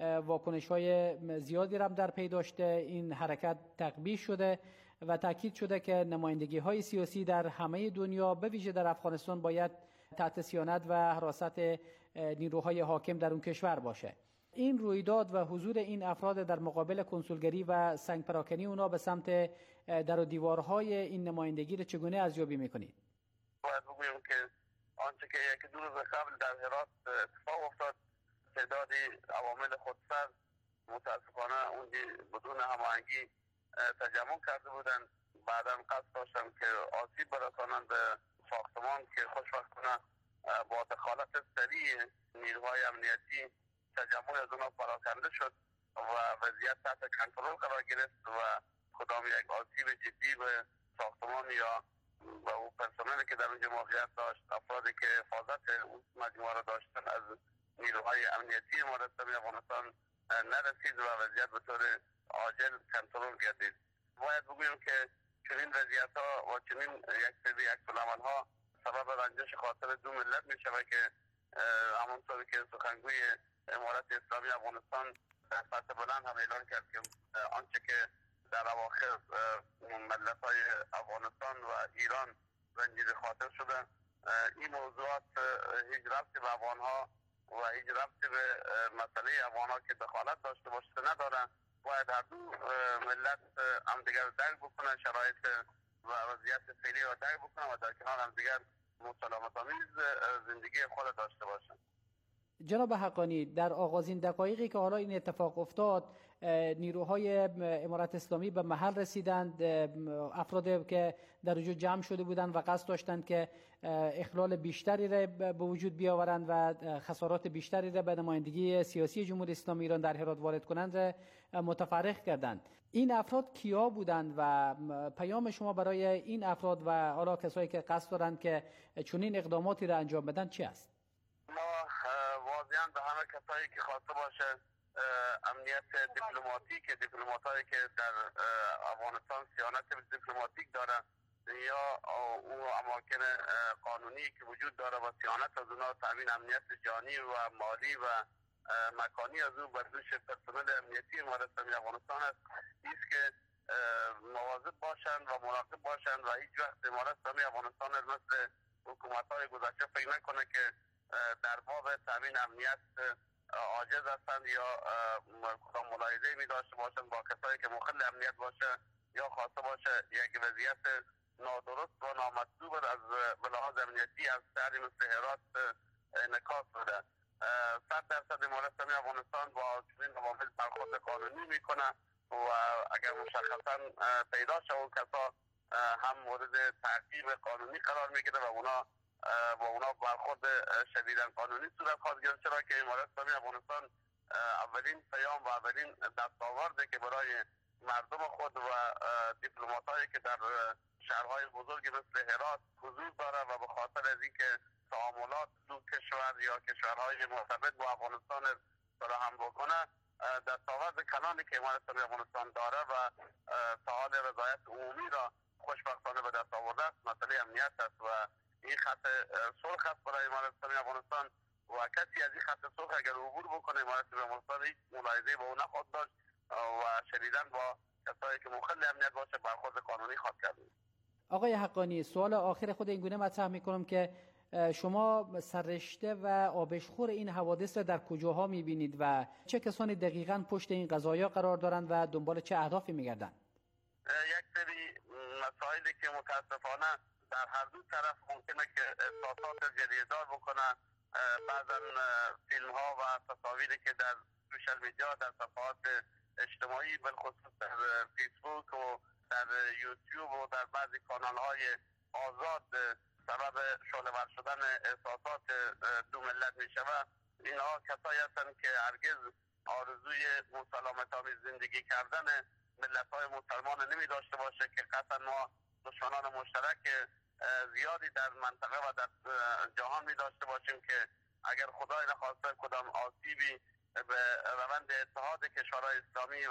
واکنش‌های زیادی را در پی داشته. این حرکت تقبیح شده و تاکید شده که نمایندگی‌های سیاسی در همه دنیا به ویژه در افغانستان باید تحت صیانت و حراست نیروهای حاکم در اون کشور باشه. این رویداد و حضور این افراد در مقابل کنسولگری و سنگ پراکنی اونا به سمت در و دیوارهای این نمایندگی را چگونه ارزیابی می‌کنید؟ باید بگویم که آنچه که یک دو روز قبل در هرات اتفاق افتاد، تعدادی عوامل خودسر متاسفانه اونجا بدون هماهنگی تجمع کرده بودند. بعدا قصد داشتن که آسیب برسانند به ساختمان که خوشبختانه با دخالت سریع نیروهای امنیتی تجمع از اونها پراکنده شد و وضعیت تحت کنترل قرار گرفت و کدام یک آسیب جدی به ساختمان یا به اون پرسنلی که در اونجا موقعیت داشت، افرادی که حفاظت اون مجموعه را داشتن از نیروهای امنیتی امارت اسلامی افغانستان نرسید و وضعیت به طور عاجل کنترل گردید. باید بگویم که چنین وضعیت‌ها و چنین یک سری عکس‌العمل‌ها سبب رنجش خاطر دو ملت می‌شود که همونطور که سخنگوی امارت اسلامی افغانستان در سطح بلند هم اعلان کرد که آنچه که در اواخر ملت‌های افغانستان و ایران رنجیده خاطر شده، این موضوعات هیچ ربطی به افغان‌ها و هیچ ربطی به مسئله افغان‌ها که دخالت داشته باشه نداره. باید هر دو ملت هم دیگر درک بکنن، شرایط و وضعیت فعلی را درک بکنن و در کنار هم دیگر مسالمت‌آمیز زندگی خود داشته باشن. جناب حقانی، در آغازین دقایقی که حالا این اتفاق افتاد، نیروهای امارت اسلامی به محل رسیدند. افرادی که در اونجا جمع شده بودند و قصد داشتند که اخلال بیشتری را به وجود بیاورند و خسارات بیشتری را به نمایندگی سیاسی جمهوری اسلامی ایران در هرات وارد کنند متفرق کردند. این افراد کیا بودند و پیام شما برای این افراد و حالا کسایی که قصد دارند که چنین اقداماتی را انجام بدن چی است؟ ما واضحاً به همه کسایی که خواسته باشه امنیت دیپلماتایی که در افغانستان صیانت دیپلماتیک داره یا او اماکن قانونی که وجود داره و صیانت از اونها، تامین امنیت جانی و مالی و مکانی از او بر دوش پرسنل امنیتی امارت اسلامی افغانستان است. ایست که مواظب باشند و مراقب باشند و هیچ وقت امارت اسلامی افغانستان مثل حکومت‌های گذشته فکر نکنه که در باب تامین امنیت عاجز هستند یا کدام ملاحظه‌ای می داشته باشند با کسایی که مخل امنیت باشه یا خواسته باشه یک وضعیت نادرست و نامطلوب از به لحاظ امنیتی از شهری مثل هرات انعکاس بده. 100% امارت اسلامی افغانستان با چنین عوامل برخورد قانونی میکنه و اگر مشخصا پیدا شود کسا هم مورد تعقیب قانونی قرار میگیره و با اونا برخورد شدیداً قانونی صورت خواهد گرفت، چرا که امارت اسلامی افغانستان اولین پیام و اولین دستاورده که برای مردم خود و دیپلماتایی که در شهرهای بزرگی مثل هرات حضور داره و به خاطر از اینکه تعاملات دو کشور یا کشورهای مرتبط با افغانستان فراهم بکنه، دستاورد کلانی که امارت اسلامی افغانستان داره و سوال رضایت عمومی را خوشبختانه به دست آورده است مسئله امنیت است و این خط سرخ است برای امارت اسلامی افغانستان و کسی از این خط سرخ اگر عبور بکنه امارت اسلامی افغانستان هیچ ملاحظه‌ای به او نخواهد داشت و شدیداً با کسایی که مخل امنیت باشه برخورد قانونی خواهد کرد. آقای حقانی، سوال آخر خود این گونه مطرح میکنم که شما سررشته و آبشخور این حوادث را در کجاها میبینید و چه کسانی دقیقاً پشت این قضایا قرار دارند و دنبال چه اهدافی میگردند؟ یک سری مسائلی که متاسفانه در هر دو طرف ممکنه که احساسات جریه‌دار بکنه. بعضا فیلم ها و تصاویری که در سوشال میدیا، در صفحات اجتماعی، بالخصوص در فیسبوک و در یوتیوب و در بعضی کانال های آزاد سبب شعله‌ور شدن احساسات دو ملت می شود. اینها کسایی هستند که هرگز آرزوی مسالمت‌آمیز زندگی کردن ملت های مسلمان نمی داشته باشه که قطعا ما دشمنان مشترک زیادی در منطقه و در جهان می داشته باشیم که اگر خدای نخواسته کدام آسیبی به روند اتحاد کشورهای اسلامی و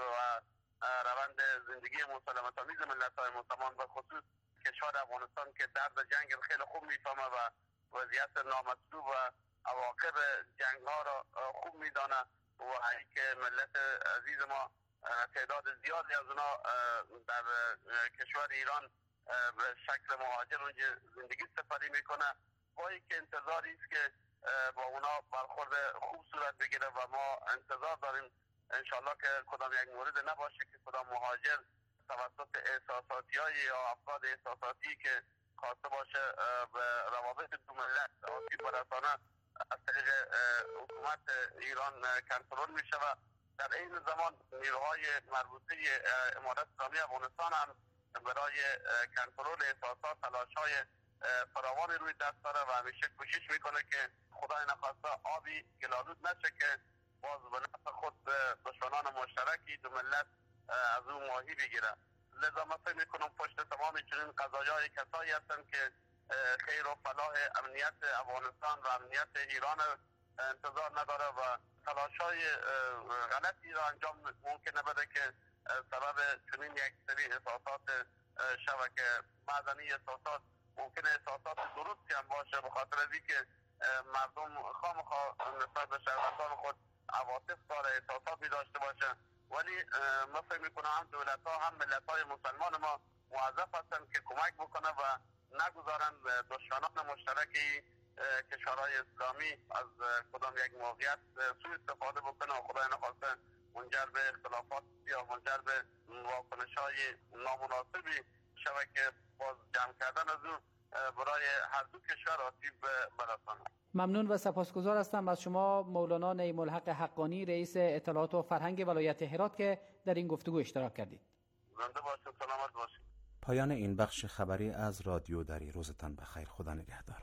روند زندگی مسالمت‌آمیز ملت‌های مسلمان به خصوص کشور افغانستان که درد جنگ خیلی خوب میفهمه و وضعیت نامطلوب و عواقب جنگ‌ها را خوب میدانه و اینکه ملت عزیز ما تعداد زیادی از اونا در کشور ایران به شکل مهاجر اونجا زندگی سپری میکنه با اینکه انتظاری است که با اونا برخورد خوب صورت بگیره و ما انتظار داریم انشالله که کدام یک مورد نباشه که کدام مهاجر توسط احساساتی‌های یا افراد احساساتی که خواسته باشه به روابط دو ملت آسیب برسانه از طریق حکومت ایران کنترل میشه و در این زمان نیروهای مربوطه امارت اسلامی افغانستان هم برای کنترل احساسات تلاش‌های فراوان روی دست داره و همیشه کوشش میکنه که خدای نخواسته آبی گلالود نشه که باز به نفع خود دشمنان مشترکی دو ملت از اون ماهی بگیره. لذا من فکر میکنم پشت تمام چنین قضایای کسایی هستن که خیر و فلاح امنیت افغانستان و امنیت ایران انتظار نداره و تلاش‌های غلطی را انجام ممکنه بده که سبب چنین یک سری احساسات شود که بعضا این احساسات ممکنه احساسات درستی هم باشه به خاطر از اینکه مردم خامخواه نسبت به شهروندان خود عواطف داره احساسات می داشته باشه ولی من فکر میکنم هم دولت ها هم ملت های مسلمان ما موظف هستند که کمک بکنه و نگذارند دشمنان مشترکی کشورهای اسلامی از کدام یک موقعیت سوء استفاده بکنه و خدای نخواسته منجر به اختلافات یا منجر به واکنش‌های نامناسبی شود که باز جمع کردن از اون برای هر دو کشور آسیب برسانه. ممنون و سپاسگزار هستم از شما مولانا نعیم الحق حقانی رئیس اطلاعات و فرهنگ ولایت هرات که در این گفتگو اشتراک کردید. زنده باشید، سلامت باشید. پایان این بخش خبری از رادیو دری. روزتان بخیر. خدا نگهدار.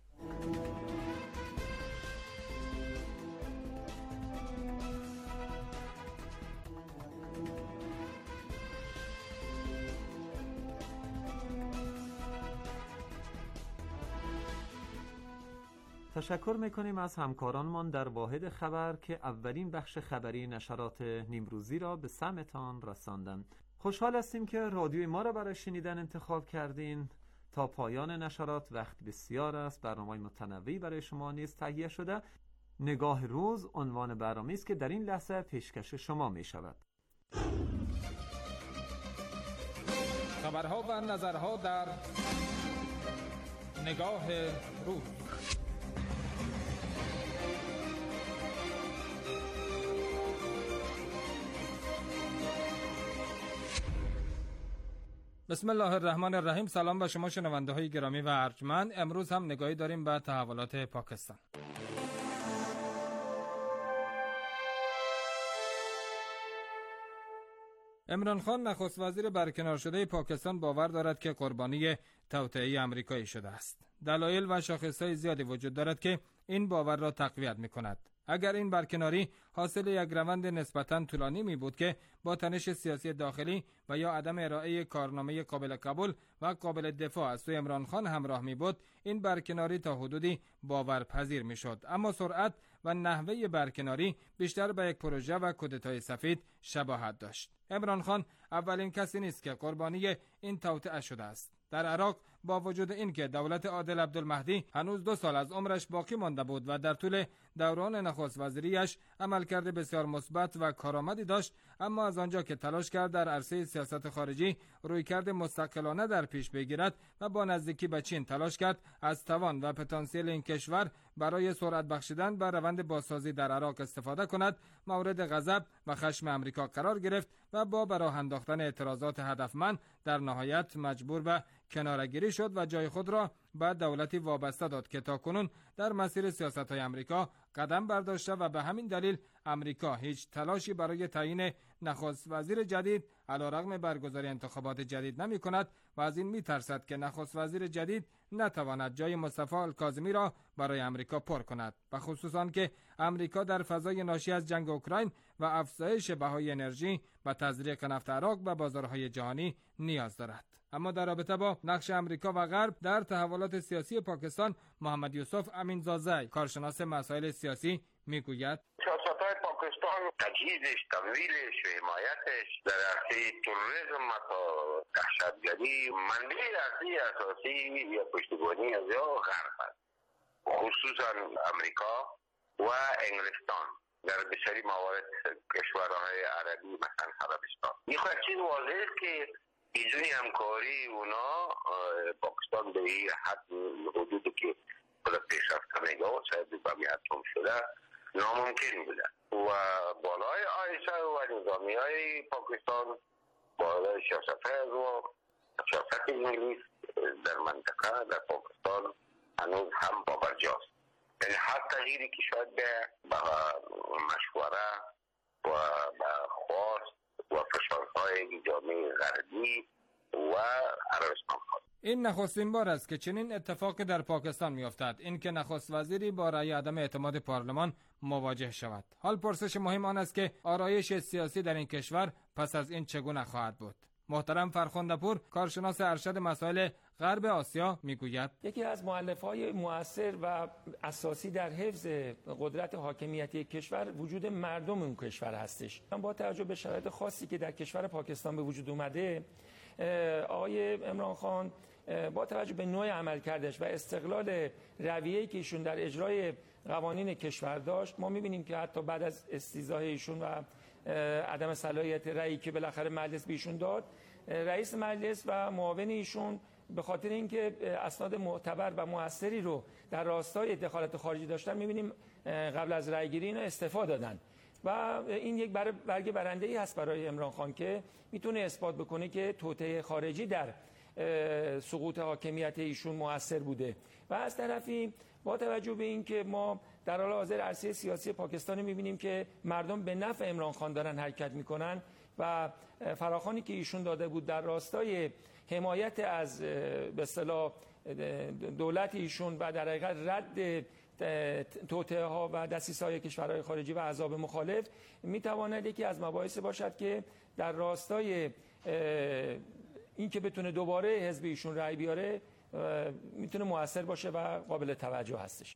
تشکر میکنیم از همکارانمان در واحد خبر که اولین بخش خبری نشرات نیمروزی را به سمعتان رساندند. خوشحال هستیم که رادیوی ما را برای شنیدن انتخاب کردین. تا پایان نشرات وقت بسیار است. برنامه‌های متنوعی برای شما نیز تهیه شده. نگاه روز عنوان برنامه‌ای است که در این لحظه پیشکش شما می شود. خبرها و نظرها در نگاه روز. بسم الله الرحمن الرحیم. سلام به شما شنونده های گرامی و ارجمند. امروز هم نگاهی داریم به تحولات پاکستان. عمران خان نخست وزیر برکنار شده پاکستان باور دارد که قربانی توطئه آمریکایی شده است. دلایل و شاخصهای زیادی وجود دارد که این باور را تقویت می کند. اگر این برکناری حاصل یک روند نسبتاً طولانی می بود که با تنش سیاسی داخلی و یا عدم ارائه کارنامه قابل قبول و قابل دفاع از سوی عمران خان همراه می بود، این برکناری تا حدودی باورپذیر می شد. اما سرعت و نحوه برکناری بیشتر به یک پروژه و کودتای سفید شباهت داشت. عمران خان اولین کسی نیست که قربانی این توطئه شده است. در عراق با وجود اینکه دولت عادل عبدالمهدی هنوز 2 سال از عمرش باقی مانده بود و در طول دوران نخست وزیریش عملکرد بسیار مثبت و کارآمدی داشت، اما از آنجا که تلاش کرد در عرصه سیاست خارجی رویکرد مستقلانه در پیش بگیرد و با نزدیکی به چین تلاش کرد از توان و پتانسیل این کشور برای سرعت بخشیدن به روند بازسازی در عراق استفاده کند، مورد غضب و خشم امریکا قرار گرفت و با براه انداختن اعتراضات هدفمند در نهایت مجبور به کناره‌گیری شد و جای خود را به دولتی وابسته داد که تاکنون در مسیر سیاست‌های امریکا قدم برداشته و به همین دلیل امریکا هیچ تلاشی برای تعیین نخست وزیر جدید علیرغم برگزاری انتخابات جدید نمی کند و از این می ترسد که نخست وزیر جدید نتواند جای مصطفی الکاظمی را برای امریکا پر کند و خصوصا که امریکا در فضای ناشی از جنگ اوکراین و افزایش بهای انرژی و تزریق نفت عراق به بازارهای جهانی نیاز دارد. اما در رابطه با نقش امریکا و غرب در تحولات سیاسی پاکستان، محمد یوسف امینزاده، کارشناس مسائل سیاسی، میگوید سیاست‌های پاکستان، تجهیزش، تمویلش و حمایتش در عرصه تروریسم و دهشتگردی منبع اصلی اساسی یا پشتیبانی از غرب است، خصوصا امریکا و انگلستان. در بسیاری موارد کشورهای عربی مثلا عربستان. یک چیز واضح است که بدون همکاری اونا پاکستان به این حد حدودی که خود پیشرفته میگه شاید به اتم شده ناممکن بوده و بالای آیسا و نظامی های پاکستان بالای سیاست انگلیس در منطقه در پاکستان هنوز هم بابرجاست. یعنی هر تغییری که شاید به مشوره و به خواست و فشارهای جامعه غربی و عربستان خواست. این نخستین بار است که چنین اتفاقی در پاکستان می‌افتد، این که نخست وزیری با رأی عدم اعتماد پارلمان مواجه شود. حال پرسش مهم آن است که آرایش سیاسی در این کشور پس از این چگونه خواهد بود. محترم فرخنده پور، کارشناس ارشد مسائل غرب آسیا، میگوید یکی از مؤلفه‌های مؤثر و اساسی در حفظ قدرت حاکمیتی کشور وجود مردم اون کشور هستش. با توجه به شرایط خاصی که در کشور پاکستان به وجود اومده، آقای عمران خان با توجه به نوع عملکردش و استقلال رویه‌ای که ایشون در اجرای قوانین کشور داشت، ما می‌بینیم که حتی بعد از استیضاح ایشون و عدم صلاحیت رأیی که بالاخره مجلس به ایشون داد، رئیس مجلس و معاون ایشون به خاطر اینکه اسناد معتبر و موثری رو در راستای دخالت خارجی داشتن، می‌بینیم قبل از رأی‌گیری اینا استعفا دادن و این یک برگ برنده‌ای هست برای عمران خان که میتونه اثبات بکنه که توطئه خارجی در سقوط حاکمیت ایشون موثر بوده. و از طرفی با توجه به اینکه ما در حال حاضر عرصه سیاسی پاکستان می‌بینیم که مردم به نفع عمران خان دارن حرکت میکنن و فراخوانی که ایشون داده بود در راستای حمایت از به اصطلاح دولت ایشون و در حقیقت رد توطئه ها و دسیسه‌های کشورهای خارجی و احزاب مخالف میتواند یکی از مباحث باشد که در راستای این که بتونه دوباره حزب ایشون رأی بیاره میتونه موثر باشه و قابل توجه هستش.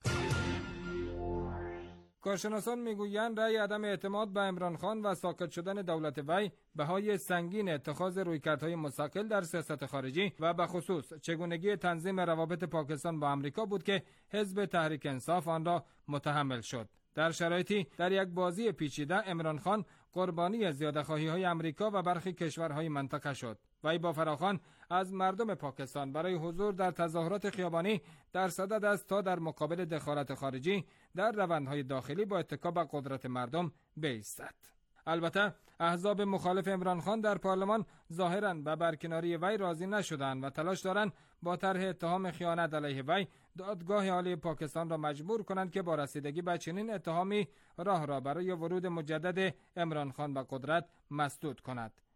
کارشناسان میگویند رأی عدم اعتماد به عمران خان و ساکت شدن دولت وی بهای سنگین اتخاذ رویکردهای مستقل در سیاست خارجی و به خصوص چگونگی تنظیم روابط پاکستان با امریکا بود که حزب تحریک انصاف آن را متحمل شد. در شرایطی در یک بازی پیچیده عمران خان قربانی زیاده‌خواهی‌های امریکا و برخی کشورهای منطقه شد. وی با فراخوان از مردم پاکستان برای حضور در تظاهرات خیابانی در صدد است تا در مقابل دخالت خارجی در روندهای داخلی با اتکا به قدرت مردم بایستد. البته احزاب مخالف عمران خان در پارلمان ظاهراً به برکناری وی راضی نشدند و تلاش دارند با طرح اتهام خیانت علیه وی دادگاه عالی پاکستان را مجبور کنند که با رسیدگی به چنین اتهامی راه را برای ورود مجدد عمران خان به قدرت مسدود کند.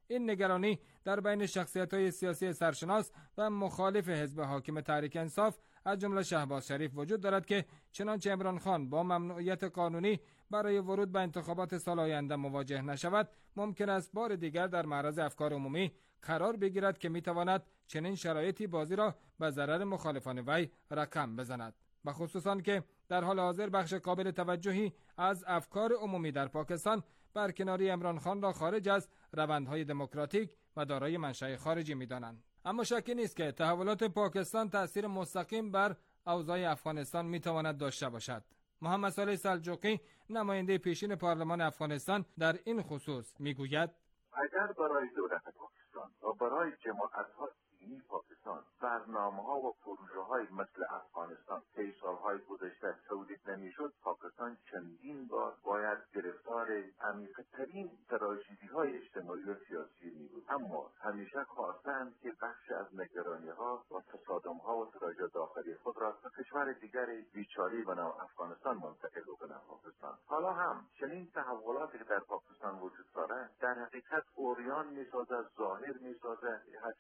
این نگرانی در بین شخصیت‌های سیاسی سرشناس و مخالف حزب حاکم تحریک انصاف از جمله شهباز شریف وجود دارد که چنانچه عمران خان با ممنوعیت قانونی برای ورود به انتخابات سال آینده مواجه نشود، ممکن است بار دیگر در معرض افکار عمومی قرار بگیرد که میتواند چنین شرایطی بازی را به ضرر مخالفان وی رقم بزند، و خصوصا که در حال حاضر بخش قابل توجهی از افکار عمومی در پاکستان برکناری عمران خان را خارج از روندهای دموکراتیک و دارای منشأ خارجی می‌دانند. اما شکی نیست که تحولات پاکستان تأثیر مستقیم بر اوضاع افغانستان می‌تواند داشته باشد. محمد صالح سلجوقی نماینده پیشین پارلمان افغانستان در این خصوص می‌گوید: اگر برای دولت پاکستان و برای جماعت‌های دینی پاکستان برنامه‌ها و پروژه‌های مثل افغانستان طی سال‌های گذشته تولید نمی‌شد، پاکستان چندین بار باید گرفتار عمیق‌ترین تراژدی‌های اجتماعی و سیاسی می‌بود. اما همیشه خواستند که بخش از نگرانی‌ها و تصادم‌ها و تراژدی داخلی خود را به کشور دیگر بیچاره به نام افغانستان منتقل بکنند. پاکستان حالا هم چنین تحولاتی که در پاکستان وجود دارد در حقیقت عریان می‌سازد، ظاهر می‌سازد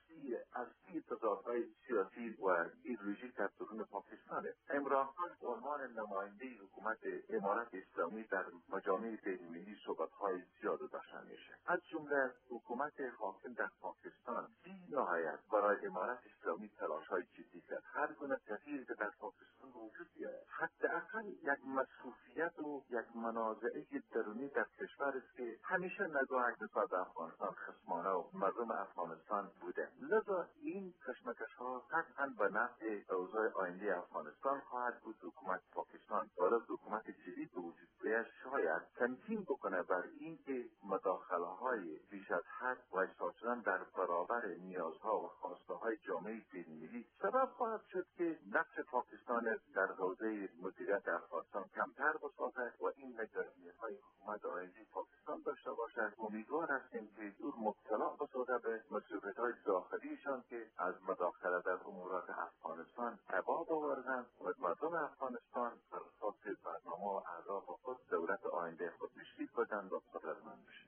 اصلی تضادهای سیاسی و ایدئولوژیک در درون پاکستانه. عمران خان به عنوان نماینده حکومت امارت اسلامی در مجامع بین‌المللی صحبت‌های زیاد داشته میشه. از جمله حکومت حاکم در پاکستان بی‌نهایت برای امارت اسلامی تلاش‌های جدی کرد. هر گونه تغییری که در پاکستان وجود بیاید، حداقل یک مصروفیت و یک منازعه درونی در کشور است که همیشه نگاه نسبت به افغانستان خصمانه و مردم افغانستان بوده. لذا این کشمکش‌ها قطعاً به نفع اوضاع آینده افغانستان خواهد بود. حکومت پاکستان باید حکومت جدید به وجود بیاید، شاید تمکین بکنه بر این که مداخله‌های بیش از حد و ایستاد شدن در برابر نیازها و خواسته‌های جامعه بین‌المللی سبب خواهد شد که نقش پاکستان در حوزه مدیریت افغانستان کمتر بسازد و این نگرانی‌های حکومت آینده پاکستان داشته باشد. امیدوار هستیم که دور مبتلا بسازد به مسئولیت‌های داخلیشان که از مداخله در امورات افغانستان عبا آوردند و مردم افغانستان بر اساس برنامه و اهداف خود دولت آینده خود تشکیل بدند و قدرتمند بشند.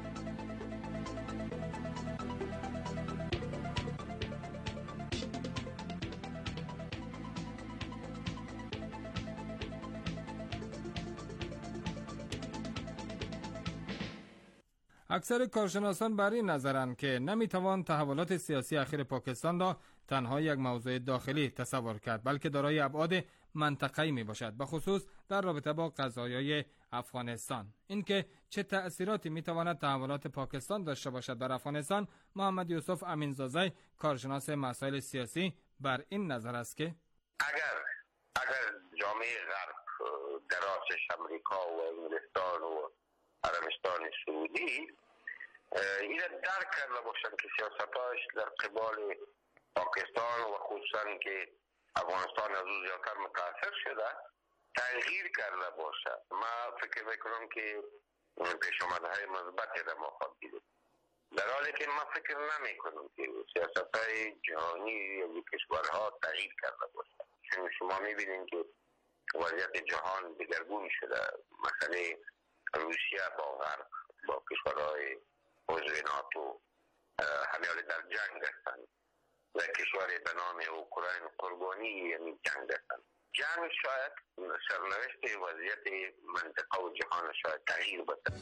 اکثر کارشناسان بر این نظرند که نمیتوان تحولات سیاسی اخیر پاکستان را تنها یک موضوع داخلی تصور کرد، بلکه دارای ابعاد منطقه‌ای می باشد، به خصوص در رابطه با قضایای افغانستان. اینکه چه تأثیراتی میتواند تحولات پاکستان داشته باشد بر افغانستان، محمد یوسف امینزاده، کارشناس مسائل سیاسی، بر این نظر است که اگر جامعه غرب دراسش امریکا و انگلستان و عربستان سعودی این درک کرده باشند که سیاستاش در قبال پاکستان و خصوصا که افغانستان از او زیادتر متاثر شده تغییر کرده باشد، ما فکر میکنم که پیش آمده های مثبتی را ما خواهد دید، در حالی که ما فکر نمی کنم که سیاست های جهانی یا کشورها تغییر کرده باشد، چون شما میبینید که وضعیت جهان دگرگون شده. مثلا روسیه با غرب، با کشورهای عضو ناتو همیشه در جنگ هستند و کشور به نام اوکراین قربانی یعنی جنگ هستند. جنگ شاید سرنوشت وضعیت منطقه و جهان شاید تغییر بده.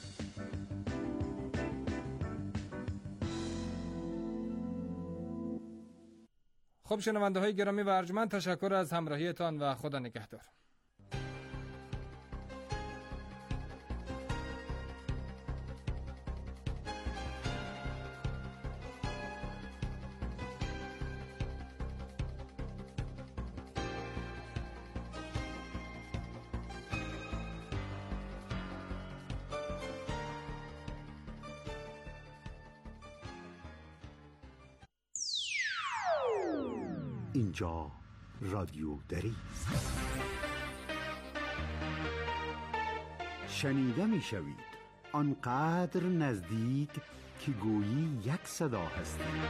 خب شنونده های گرامی و ارجمند، تشکر از همراهیتان و خدا نگهدار. اینجا رادیو دری است. شنیده می شوید آنقدر نزدیک که گویی یک صدا هستید.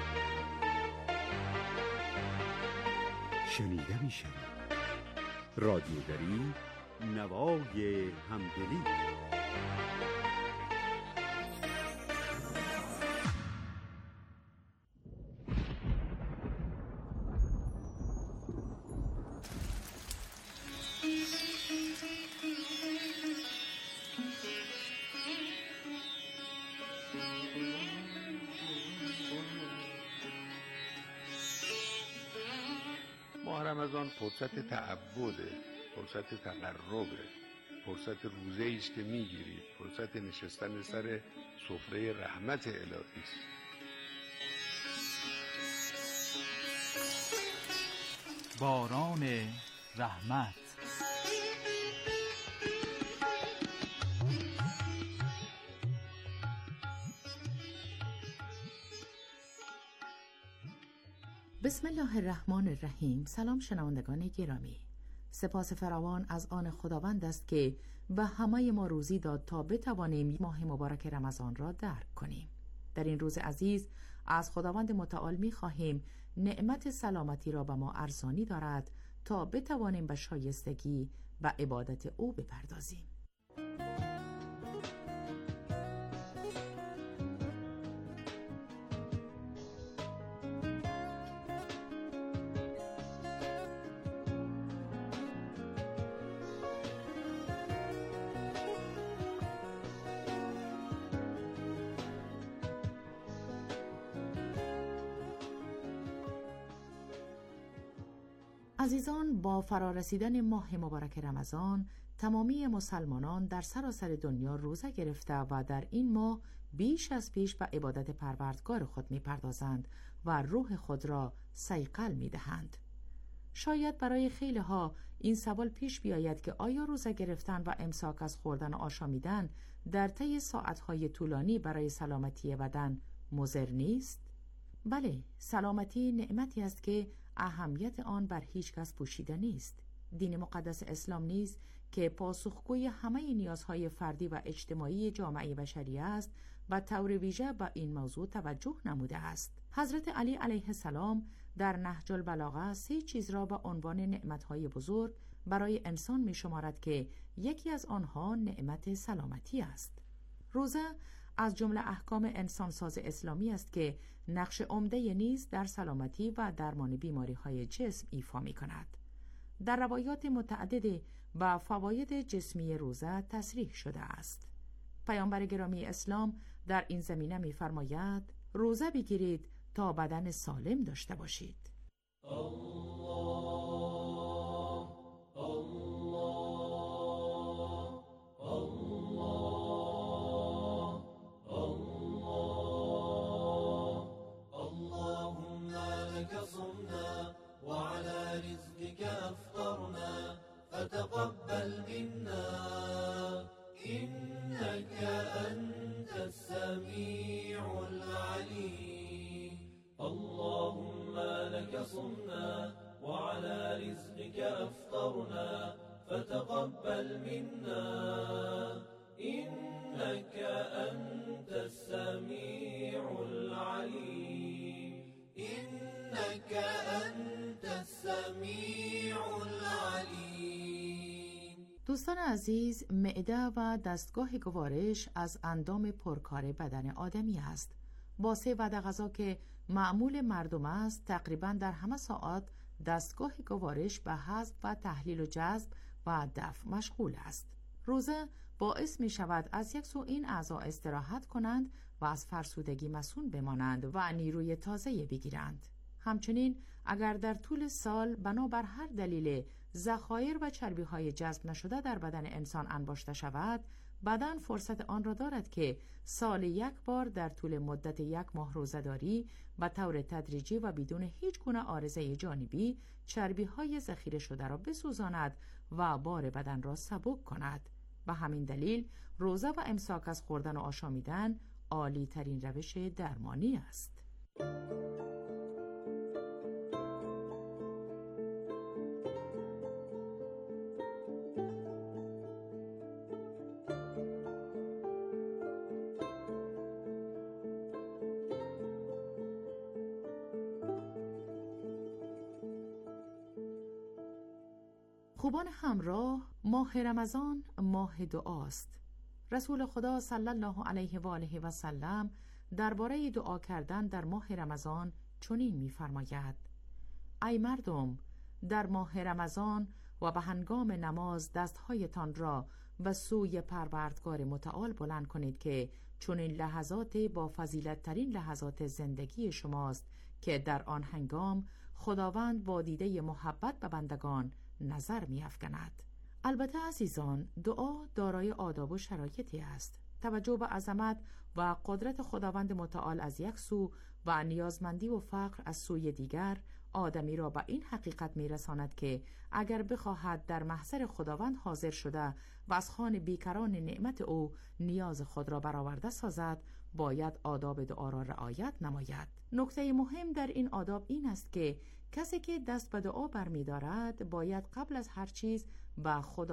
شنیده می شوید رادیو دری، نوای همدلی. رمضان فرصت تعبده، فرصت تقربه، فرصت روزه است که میگیرید، فرصت نشستن سر سفره رحمت الهی است. باران رحمت. بسم الله الرحمن الرحیم. سلام شنوندگان گرامی، سپاس فراوان از آن خداوند است که به همه ما روزی داد تا بتوانیم ماه مبارک رمضان را درک کنیم. در این روز عزیز از خداوند متعال می خواهیم نعمت سلامتی را به ما ارزانی دارد تا بتوانیم به شایستگی و عبادت او بپردازیم. عزیزان، با فرارسیدن ماه مبارک رمضان تمامی مسلمانان در سراسر دنیا روزه گرفته و در این ماه بیش از پیش به عبادت پروردگار خود می‌پردازند و روح خود را صیقل می‌دهند. شاید برای خیلی ها این سوال پیش بیاید که آیا روزه گرفتن و امساک از خوردن و آشامیدن در طی ساعت‌های طولانی برای سلامتی بدن مضر نیست؟ بله، سلامتی نعمتی است که اهمیت آن بر هیچ کس پوشیده نیست. دین مقدس اسلام نیز که پاسخگوی همه نیازهای فردی و اجتماعی جامعه بشری است و طور ویژه به این موضوع توجه نموده است. حضرت علی علیه السلام در نهج البلاغه 3 چیز را به عنوان نعمتهای بزرگ برای انسان می شمارد که یکی از آنها نعمت سلامتی است. روزه از جمله احکام انسانساز اسلامی است که نقش عمده نیز در سلامتی و درمان بیماری‌های جسم ایفا می‌کند. در روایات متعدد با فواید جسمی روزه تصریح شده است. پیامبر گرامی اسلام در این زمینه می‌فرماید روزه بگیرید تا بدن سالم داشته باشید. فتقبل منا إنك أنت السميع العليم اللهم لك صمنا وعلى رزقك أفطرنا فتقبل منا إنك أنت السميع العليم إنك أنت السميع العليم. دوستان عزیز، معده و دستگاه گوارش از اندام پرکار بدن آدمی است. با 3 وعده غذا که معمول مردم است، تقریباً در همه ساعت دستگاه گوارش به هضم و تحلیل و جذب و دفع مشغول است. روزه باعث می شود از یک سو این اعضا استراحت کنند و از فرسودگی مصون بمانند و نیروی تازه بگیرند. همچنین اگر در طول سال بنابر هر دلیل ذخایر و چربی‌های جذب نشده در بدن انسان انباشته شود، بدن فرصت آن را دارد که سال 1 بار در طول مدت 1 ماه روزه‌داری به طور تدریجی و بدون هیچ گونه عارضه جانبی چربی‌های ذخیره شده را بسوزاند و بار بدن را سبک کند. به همین دلیل روزه و امساک از خوردن و آشامیدن عالی ترین روش درمانی است. خوبان همراه، ماه رمضان ماه دعاست. رسول خدا صلی الله علیه و آله و سلم درباره دعا کردن در ماه رمضان چنین می‌فرماید: ای مردم، در ماه رمضان و به هنگام نماز دستهایتان را به سوی پروردگار متعال بلند کنید که چنین لحظات با فضیلت ترین لحظات زندگی شماست که در آن هنگام خداوند با دیده محبت به بندگان نظر می‌افکند. البته عزیزان، دعا دارای آداب و شرایطی است. توجه به عظمت و قدرت خداوند متعال از یک سو و نیازمندی و فقر از سوی دیگر آدمی را به این حقیقت میرساند که اگر بخواهد در محضر خداوند حاضر شده و از خوان بیکران نعمت او نیاز خود را برآورده سازد، باید آداب دعا را رعایت نماید. نکته مهم در این آداب این است که کسی که دست به دعا برمی‌دارد باید قبل از هر چیز به خدا